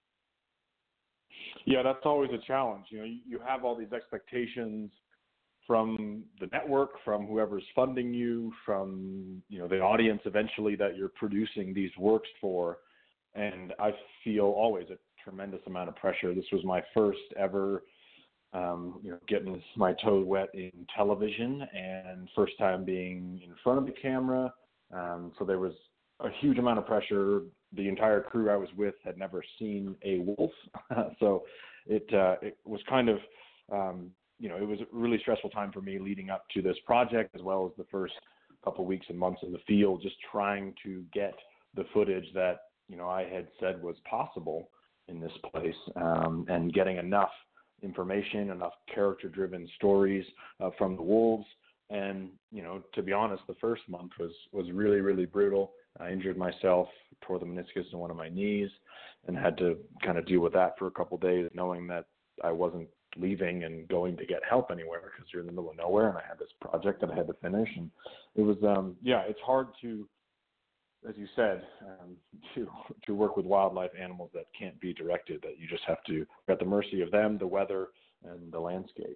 Yeah, that's always a challenge. You know, you, you have all these expectations from the network, from whoever's funding you, from you know the audience eventually that you're producing these works for, and I feel always a tremendous amount of pressure. This was my first ever, um, you know, getting my toes wet in television, and first time being in front of the camera. Um, so there was a huge amount of pressure. The entire crew I was with had never seen a wolf, so it uh, it was kind of, um, you know, it was a really stressful time for me leading up to this project, as well as the first couple of weeks and months in the field, just trying to get the footage that you know I had said was possible in this place, um, and getting enough information, enough character-driven stories uh, from the wolves. And, you know, to be honest, the first month was, was really, really brutal. I injured myself, tore the meniscus in one of my knees, and had to kind of deal with that for a couple of days, knowing that I wasn't leaving and going to get help anywhere because you're in the middle of nowhere, and I had this project that I had to finish, and it was um, yeah, it's hard to, as you said, um, to to work with wildlife animals that can't be directed, that you just have to be at the mercy of them, the weather, and the landscape.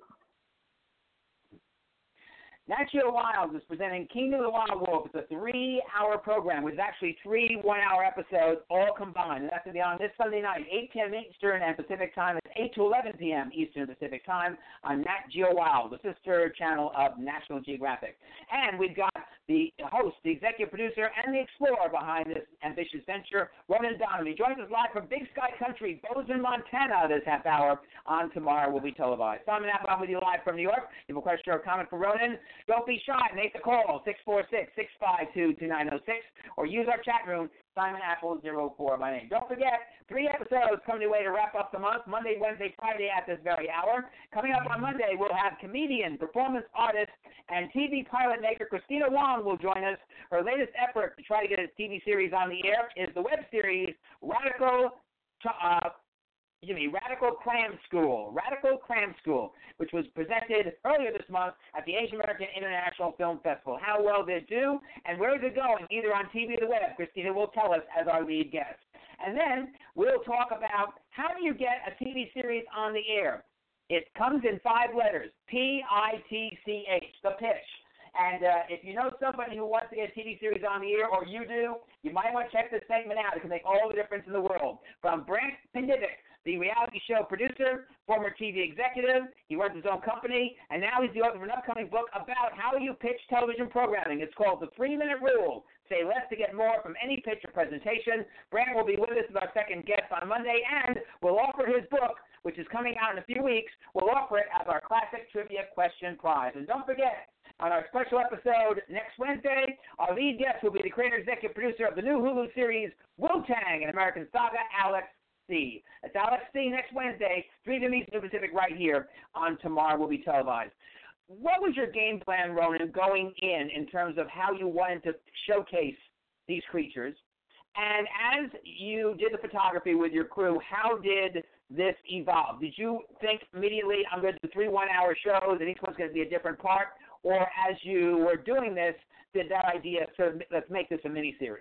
Nat Geo Wild is presenting Kingdom of the Wild Wolf. It's a three-hour program with actually three one-hour episodes all combined. And that's going to be on this Sunday night, eight p.m. Eastern and Pacific time. It's eight to eleven p.m. Eastern and Pacific time on Nat Geo Wild, the sister channel of National Geographic. And we've got the host, the executive producer, and the explorer behind this ambitious venture, Ronan Donovan. He joins us live from Big Sky Country, Bozeman, Montana, this half hour on Tomorrow Will Be Televised. Simon Applebaum with you live from New York. If you have a question or comment for Ronan, don't be shy. Make the call, six four six, six five two, two nine zero six, or use our chat room, Simon Apple zero four, my name. Don't forget, three episodes coming your way to wrap up the month, Monday, Wednesday, Friday at this very hour. Coming up on Monday, we'll have comedian, performance artist, and T V pilot maker Christina Wong will join us. Her latest effort to try to get a T V series on the air is the web series Radical uh, Excuse me, Radical Cram School, Radical Cram School, which was presented earlier this month at the Asian American International Film Festival. How well did it do, and where is it going, either on T V or the web? Christina will tell us as our lead guest. And then we'll talk about how do you get a T V series on the air. It comes in five letters, P I T C H, the pitch. And uh, if you know somebody who wants to get a T V series on the air, or you do, you might want to check this segment out. It can make all the difference in the world. From Brant Pindivic, the reality show producer, former T V executive. He runs his own company, and now he's the author of an upcoming book about how you pitch television programming. It's called The Three-Minute Rule. Say less to get more from any pitch or presentation. Brant will be with us as our second guest on Monday, and we'll offer his book, which is coming out in a few weeks. We'll offer it as our classic trivia question prize. And don't forget, on our special episode next Wednesday, our lead guest will be the creator executive producer of the new Hulu series Wu-Tang, an American Saga, Alex C. It's Alex C. next Wednesday, three to Eastern Pacific, right here on Tomorrow Will Be Televised. What was your game plan, Ronan, going in in terms of how you wanted to showcase these creatures? And as you did the photography with your crew, how did this evolve? Did you think immediately, I'm going to do three one-hour shows and each one's going to be a different part? Or as you were doing this, did that idea sort of, let's make this a mini-series?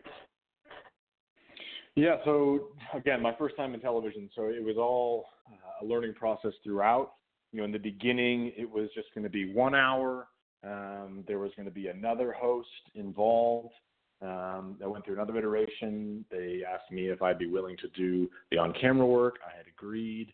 Yeah, so again, my first time in television, so it was all uh, a learning process throughout. You know, in the beginning, it was just going to be one hour. Um, there was going to be another host involved. Um, I went through another iteration. They asked me if I'd be willing to do the on-camera work. I had agreed.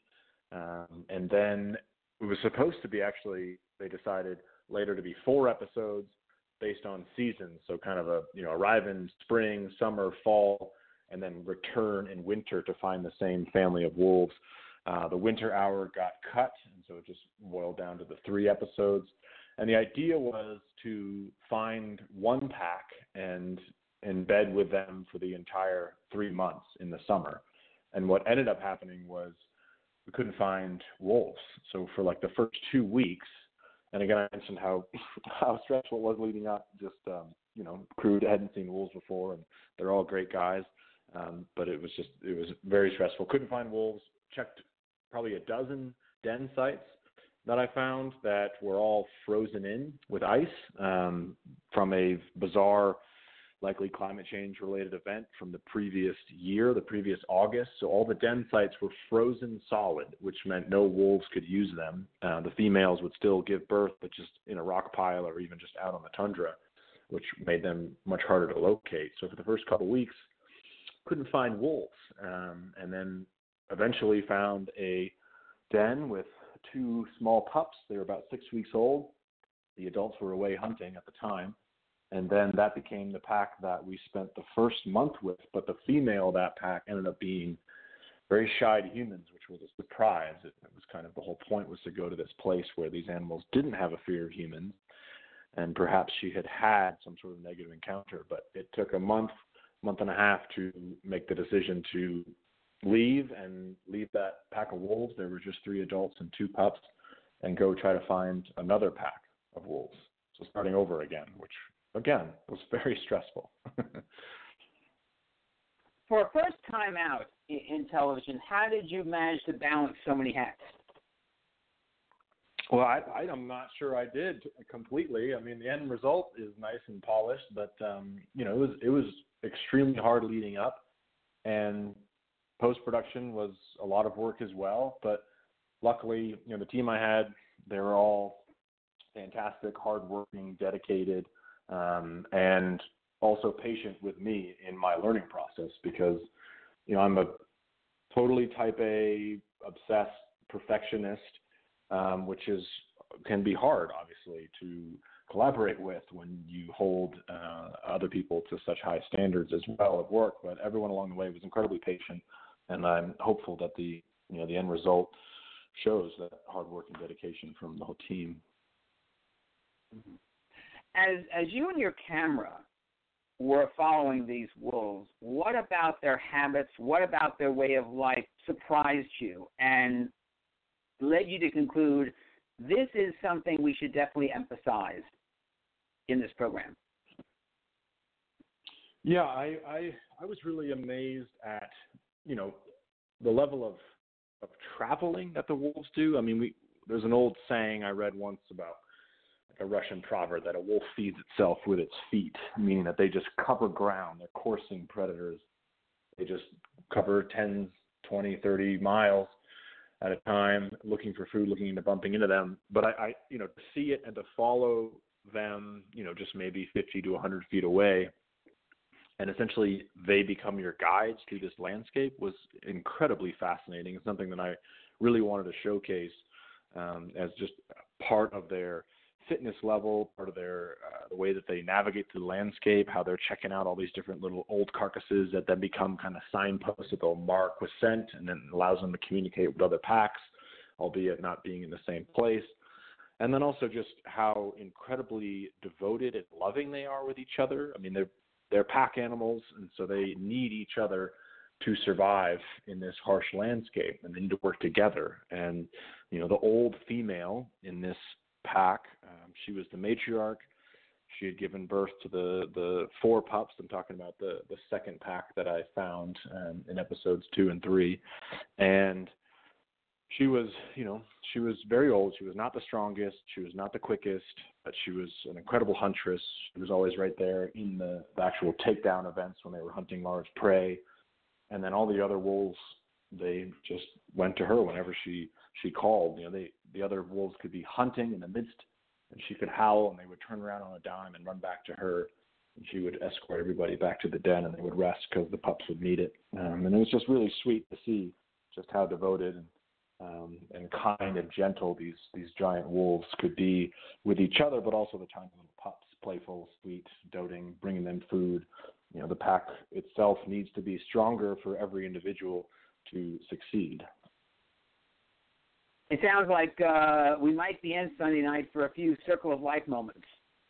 Um, and then it was supposed to be actually, they decided later to be four episodes based on seasons. So kind of a, you know, arrive in spring, summer, fall, and then return in winter to find the same family of wolves. Uh, the winter hour got cut, and so it just boiled down to the three episodes. And the idea was to find one pack and embed with them for the entire three months in the summer. And what ended up happening was we couldn't find wolves. So for like the first two weeks, and again, I mentioned how how stressful it was leading up. Just, um, you know, crew hadn't seen wolves before, and they're all great guys. Um, but it was just, it was very stressful. Couldn't find wolves. Checked probably a dozen den sites that I found that were all frozen in with ice um, from a bizarre, likely climate change related event from the previous year, the previous August. So all the den sites were frozen solid, which meant no wolves could use them. Uh, the females would still give birth, but just in a rock pile or even just out on the tundra, which made them much harder to locate. So for the first couple of weeks, couldn't find wolves, um, and then eventually found a den with two small pups. They were about six weeks old. The adults were away hunting at the time, and then that became the pack that we spent the first month with, but the female of that pack ended up being very shy to humans, which was a surprise. It, it was kind of the whole point was to go to this place where these animals didn't have a fear of humans, and perhaps she had had some sort of negative encounter, but it took a month month and a half to make the decision to leave and leave that pack of wolves. There were just three adults and two pups, and go try to find another pack of wolves. So starting over again, which again was very stressful. For a first time out in, in television, how did you manage to balance so many hats? Well, I, I, I'm not sure I did completely. I mean, the end result is nice and polished, but um, you know, it was it was extremely hard leading up, and post-production was a lot of work as well. But luckily, you know, the team I had, they were all fantastic, hardworking, dedicated, um, and also patient with me in my learning process because, you know, I'm a totally type A, obsessed perfectionist, um, which is can be hard, obviously, to collaborate with when you hold uh, other people to such high standards as well of work. But everyone along the way was incredibly patient, and I'm hopeful that the you know the end result shows that hard work and dedication from the whole team. As as you and your camera were following these wolves, what about their habits, what about their way of life surprised you and led you to conclude this is something we should definitely emphasize in this program? Yeah, I, I I was really amazed at, you know, the level of of traveling that the wolves do. I mean, we there's an old saying I read once about like a Russian proverb that a wolf feeds itself with its feet, meaning that they just cover ground. They're coursing predators. They just cover ten, twenty, thirty miles at a time, looking for food, looking into bumping into them. But I, I, you know, to see it and to follow them, you know, just maybe fifty to one hundred feet away, and essentially they become your guides through this landscape was incredibly fascinating. It's something that I really wanted to showcase um, as just part of their fitness level, part of their uh, the way that they navigate through the landscape, how they're checking out all these different little old carcasses that then become kind of signposts that they'll mark with scent, and then allows them to communicate with other packs, albeit not being in the same place. And then also just how incredibly devoted and loving they are with each other. I mean, they're they're pack animals, and so they need each other to survive in this harsh landscape, and they need to work together. And you know, the old female in this pack, um, she was the matriarch. She had given birth to the the four pups. I'm talking about the the second pack that I found um, in episodes two and three, and she was, you know, she was very old. She was not the strongest. She was not the quickest, but she was an incredible huntress. She was always right there in the, the actual takedown events when they were hunting large prey. And then all the other wolves, they just went to her whenever she, she called. You know, they the other wolves could be hunting in the midst, and she could howl, and they would turn around on a dime and run back to her. And she would escort everybody back to the den, and they would rest because the pups would need it. Um, and it was just really sweet to see just how devoted and Um, and kind and gentle these these giant wolves could be with each other, but also the tiny little pups, playful, sweet, doting, bringing them food. You know, the pack itself needs to be stronger for every individual to succeed. It sounds like uh, we might be in Sunday night for a few circle of life moments.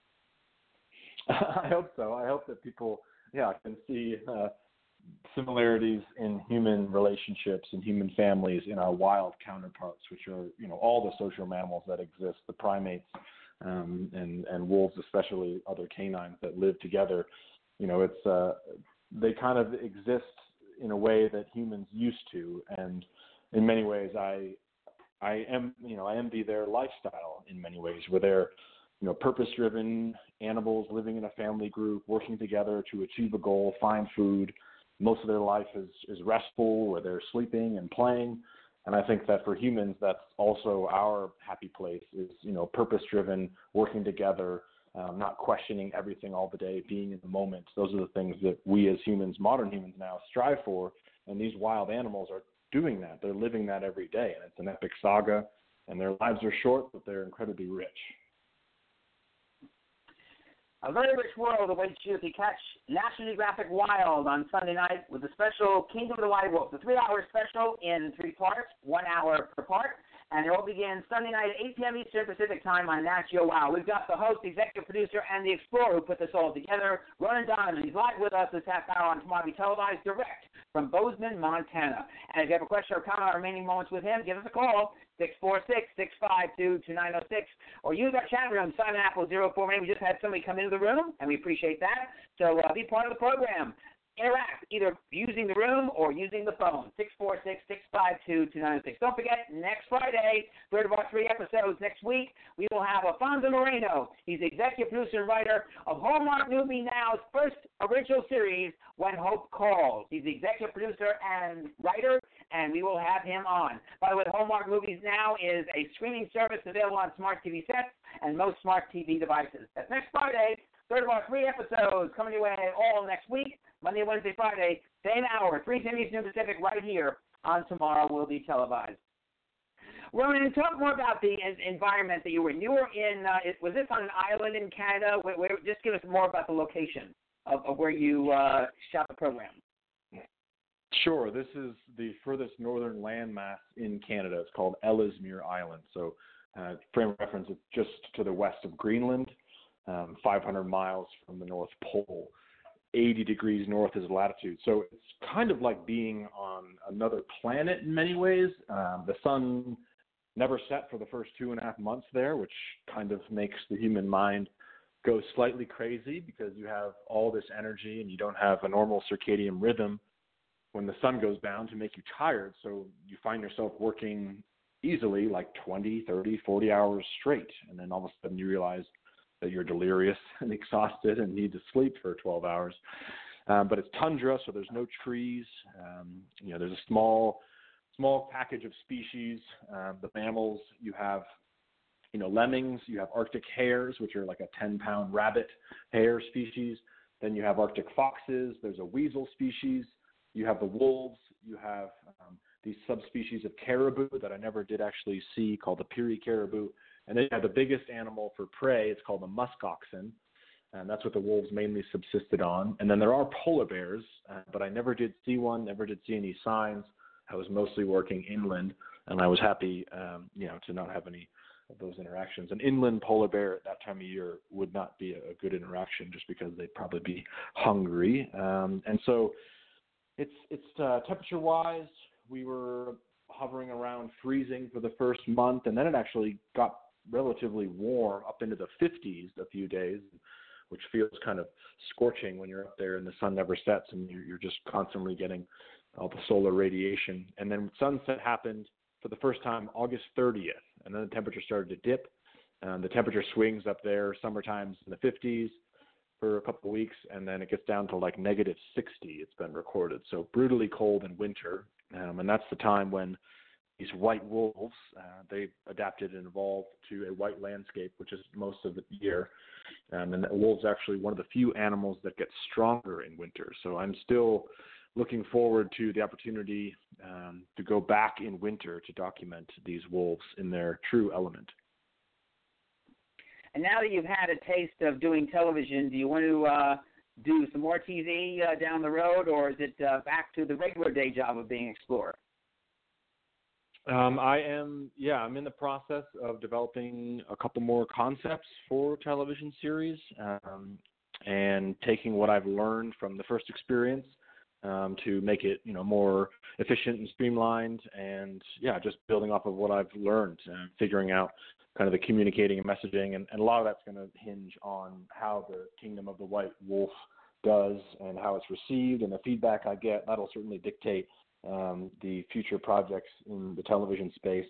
I hope so. I hope that people, yeah, can see uh, similarities in human relationships and human families in our wild counterparts, which are, you know, all the social mammals that exist, the primates um, and, and wolves, especially other canines that live together. You know, it's uh, they kind of exist in a way that humans used to, and in many ways, I I am, you know, I envy their lifestyle in many ways, where they're, you know, purpose-driven animals living in a family group, working together to achieve a goal, find food. Most of their life is, is restful, where they're sleeping and playing. And I think that for humans, that's also our happy place is, you know, purpose-driven, working together, um, not questioning everything all the day, being in the moment. Those are the things that we as humans, modern humans now, strive for. And these wild animals are doing that. They're living that every day. And it's an epic saga. And their lives are short, but they're incredibly rich. A very rich world awaits you if you catch National Geographic Wild on Sunday night with the special Kingdom of the Wild Wolf, the three-hour special in three parts, one hour per part, and it all begins Sunday night at eight p.m. Eastern Pacific Time on Nat Geo Wow. We've got the host, the executive producer, and the explorer who put this all together, Ronan Donovan. He's live with us this half hour on Tomorrow Be Televised, direct from Bozeman, Montana. And if you have a question or comment on remaining moments with him, give us a call, six four six, six five two, two nine zero six, or use our chat room, Simon Apple zero four eight. We just had somebody come into the room, and we appreciate that. So uh, be part of the program. interact either using the room or using the phone, six four six, six five two, two nine six. Don't forget, next Friday, third of our three episodes next week, we will have Alfonso Moreno. He's the executive producer and writer of Hallmark Movie Now's first original series, When Hope Calls. He's the executive producer and writer, and we will have him on. By the way, Hallmark Movies Now is a streaming service available on smart T V sets and most smart T V devices. That's next Friday, third of our three episodes coming your way all next week, Monday, Wednesday, Friday, same hour, three p.m. Eastern Pacific, right here on Tomorrow Will Be Televised. Ronan, talk more about the environment that you were in. You were in, uh, was this on an island in Canada? Where, where, just give us more about the location of, of where you uh, shot the program. Sure. This is the furthest northern landmass in Canada. It's called Ellesmere Island. So, uh, frame of reference, it's just to the west of Greenland, um, five hundred miles from the North Pole. eighty degrees north is latitude. So it's kind of like being on another planet in many ways. Um, the sun never set for the first two and a half months there, which kind of makes the human mind go slightly crazy because you have all this energy and you don't have a normal circadian rhythm when the sun goes down to make you tired. So you find yourself working easily like twenty, thirty, forty hours straight. And then all of a sudden you realize that you're delirious and exhausted and need to sleep for twelve hours. Um, but it's tundra, so there's no trees. Um, you know, there's a small, small package of species. Um, the mammals, you have, you know, lemmings. You have Arctic hares, which are like a ten-pound rabbit hare species. Then you have Arctic foxes. There's a weasel species. You have the wolves. You have um, these subspecies of caribou that I never did actually see called the Peary caribou. And then you have the biggest animal for prey. It's called the musk oxen, and that's what the wolves mainly subsisted on. And then there are polar bears, uh, but I never did see one, never did see any signs. I was mostly working inland, and I was happy, um, you know, to not have any of those interactions. An inland polar bear at that time of year would not be a, a good interaction just because they'd probably be hungry. Um, and so it's, it's uh, temperature-wise, we were hovering around freezing for the first month, and then it actually got relatively warm up into the fifties a few days, which feels kind of scorching when you're up there and the sun never sets and you're, you're just constantly getting all the solar radiation. And then sunset happened for the first time August thirtieth, and then the temperature started to dip. Um, the temperature swings up there summertimes in the fifties for a couple of weeks, and then it gets down to like negative sixty, it's been recorded. So brutally cold in winter, um, and that's the time when these white wolves, uh, they adapted and evolved to a white landscape, which is most of the year. Um, and the wolves are actually one of the few animals that get stronger in winter. So I'm still looking forward to the opportunity um, to go back in winter to document these wolves in their true element. And now that you've had a taste of doing television, do you want to uh, do some more T V uh, down the road, or is it uh, back to the regular day job of being explorer? Um, I am, yeah, I'm in the process of developing a couple more concepts for television series, um, and taking what I've learned from the first experience um, to make it, you know, more efficient and streamlined, and yeah, just building off of what I've learned and figuring out kind of the communicating and messaging, and, and a lot of that's going to hinge on how the Kingdom of the White Wolf does and how it's received, and the feedback I get. That'll certainly dictate um, the future projects in the television space.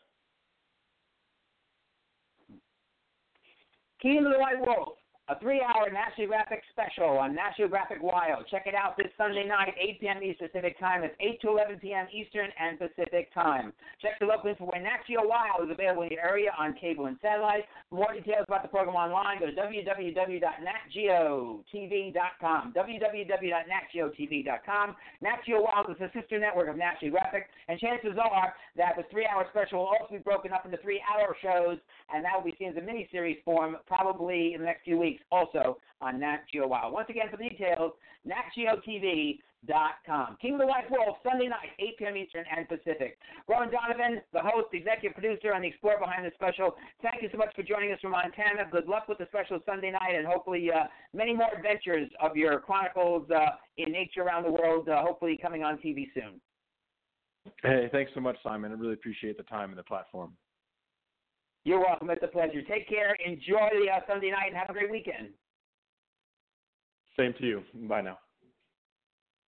Kingdom of the White Wolf, a three-hour National Geographic special on National Geographic Wild. Check it out this Sunday night, eight p.m. Eastern Pacific Time. It's eight to eleven p.m. Eastern and Pacific Time. Check the local info where Nat Geo Wild is available in your area on cable and satellite. For more details about the program online, go to w w w dot nat geo t v dot com. w w w dot nat geo t v dot com. Nat Geo Wild is a sister network of National Geographic, and chances are that the three-hour special will also be broken up into three-hour shows, and that will be seen as a mini-series form probably in the next few weeks, also on Nat Geo Wild. Once again, for details, nat geo t v dot com. King of the White Wolf, Sunday night, eight p.m. Eastern and Pacific. Rowan Donovan, the host, executive producer, and the explorer behind the special, thank you so much for joining us from Montana. Good luck with the special Sunday night, and hopefully uh, many more adventures of your chronicles uh, in nature around the world, uh, hopefully coming on T V soon. Hey, thanks so much, Simon. I really appreciate the time and the platform. You're welcome. It's a pleasure. Take care. Enjoy the uh, Sunday night, and have a great weekend. Same to you. Bye now.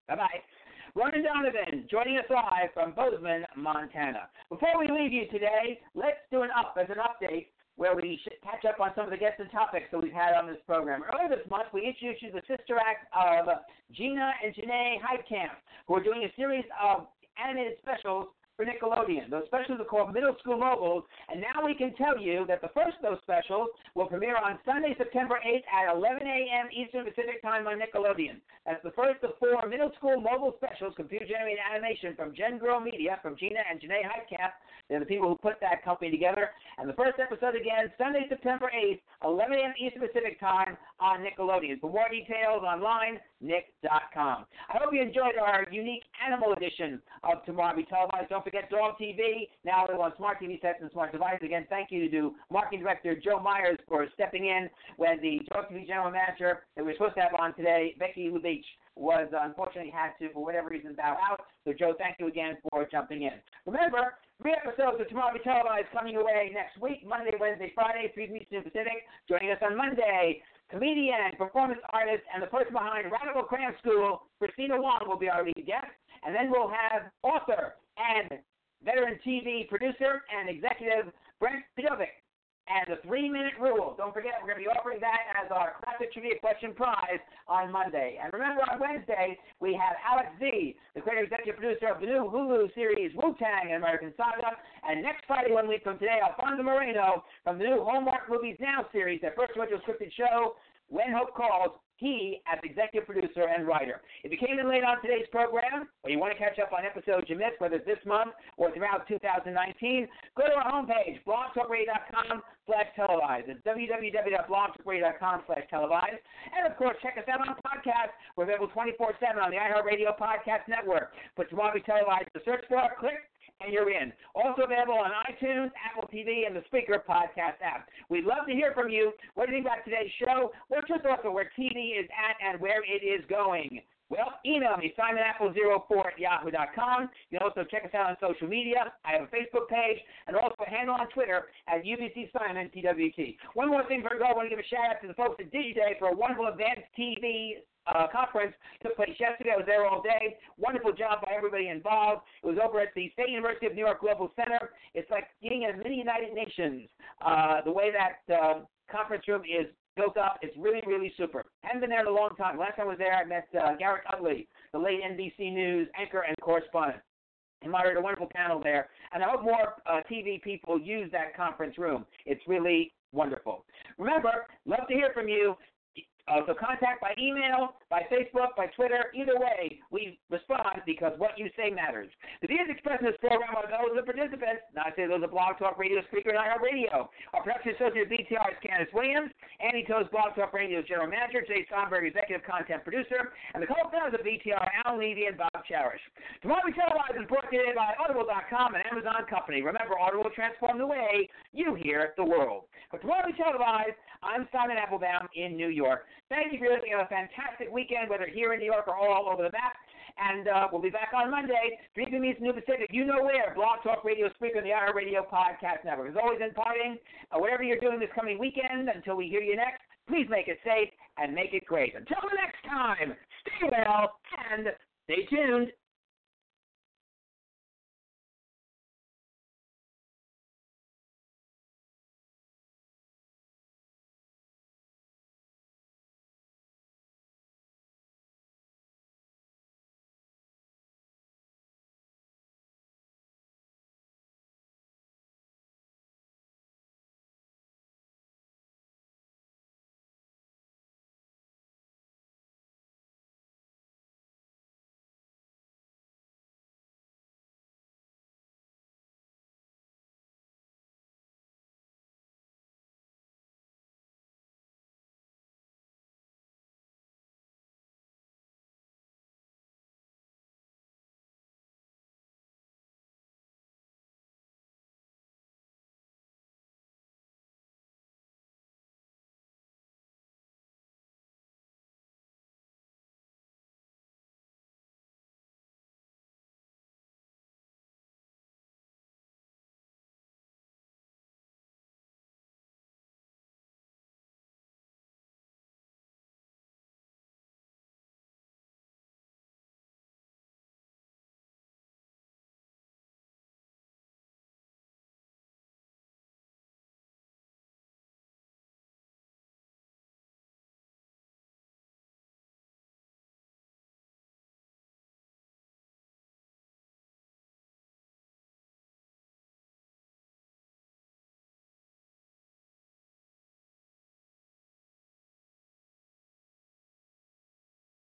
Bye-bye. Ronan Donovan joining us live from Bozeman, Montana. Before we leave you today, let's do an up as an update where we should catch up on some of the guests and topics that we've had on this program. Earlier this month, we introduced you to the sister act of Gina and Janae Heitkamp, who are doing a series of animated specials for Nickelodeon. Those specials are called Middle School Moguls, and now we can tell you that the first of those specials will premiere on Sunday, September eighth at eleven a.m. Eastern Pacific Time on Nickelodeon. That's the first of four Middle School Mogul specials, computer-generated animation from Gen Girl Media, from Gina and Janae Heitkamp. They're the people who put that company together. And the first episode, again, Sunday, September eighth, eleven a.m. Eastern Pacific Time on Nickelodeon. For more details, online, nick dot com. I hope you enjoyed our unique animal edition of Tomorrow Be Televised. Don't forget Dog T V, now available on smart T V sets and smart devices. Again, thank you to Marketing Director Joe Myers for stepping in when the Dog T V General Manager that we were supposed to have on today, Becky Lubich, was uh, unfortunately had to, for whatever reason, bow out. So, Joe, thank you again for jumping in. Remember, three episodes of Tomorrow Be Televised coming your way next week, Monday, Wednesday, Friday, three Eastern Pacific. Joining us on Monday, comedian, performance artist, and the person behind Radical Cram School, Christina Wong, will be our lead guest. And then we'll have author and veteran T V producer and executive Brent Pedovic. And the three-minute rule. Don't forget, we're going to be offering that as our classic trivia question prize on Monday. And remember, on Wednesday, we have Alex Z, the creator executive producer of the new Hulu series Wu-Tang and American Saga. And next Friday, one week from today, Alfonso Moreno from the new Hallmark Movies Now series, their first original scripted show, When Hope Calls, he as executive producer and writer. If you came in late on today's program, or you want to catch up on episodes you missed, whether it's this month or throughout two thousand nineteen, go to our homepage, blog talk radio dot com slash televised. It's w w w dot blog talk radio dot com slash televised. And, of course, check us out on podcast. We're available twenty-four seven on the iHeartRadio Podcast Network. Put Tomorrow Be Televised to search for, click, and you're in. Also available on iTunes, Apple T V, and the Spreaker podcast app. We'd love to hear from you. What do you think about today's show? What's your thoughts on where T V is at and where it is going? Well, email me, simon apple zero four at yahoo dot com. You can also check us out on social media. I have a Facebook page and also a handle on Twitter at U B C Simon T W T. One more thing before we go, I want to give a shout-out to the folks at DigiDay for a wonderful advanced T V Uh, conference. Took place yesterday. I was there all day. Wonderful job by everybody involved. It was over at the State University of New York Global Center. It's like being in a mini United Nations. Uh, the way that uh, conference room is built up, it's really, really super. Haven't been there in a long time. Last time I was there, I met uh, Garrett Utley, the late N B C News anchor and correspondent. He moderated a wonderful panel there. And I hope more uh, T V people use that conference room. It's really wonderful. Remember, love to hear from you. Uh, so contact by email, by Facebook, by Twitter. Either way, we respond because what you say matters. The views expressed in this program are those of the participants, not say those of Blog Talk Radio, Spreaker, and iHeartRadio. Our production associate at B T R is Candace Williams. Andy Toe's Blog Talk Radio's general manager, Jay Sonberg, executive content producer, and the co-founders of B T R, Alan Levy and Bob Cherish. Tomorrow Be Televised is brought to you by Audible dot com and Amazon Company. Remember, Audible will transform the way you hear the world. For Tomorrow Be Televised, I'm Simon Applebaum in New York. Thank you for listening. Have a fantastic weekend, whether here in New York or all over the map. And uh, we'll be back on Monday. three p m Eastern, New Pacific. You know where. Blog Talk Radio, Spreaker, and the iHeartRadio Podcast Network. As always, in parting, uh, whatever you're doing this coming weekend, until we hear you next, please make it safe and make it great. Until the next time, stay well and stay tuned.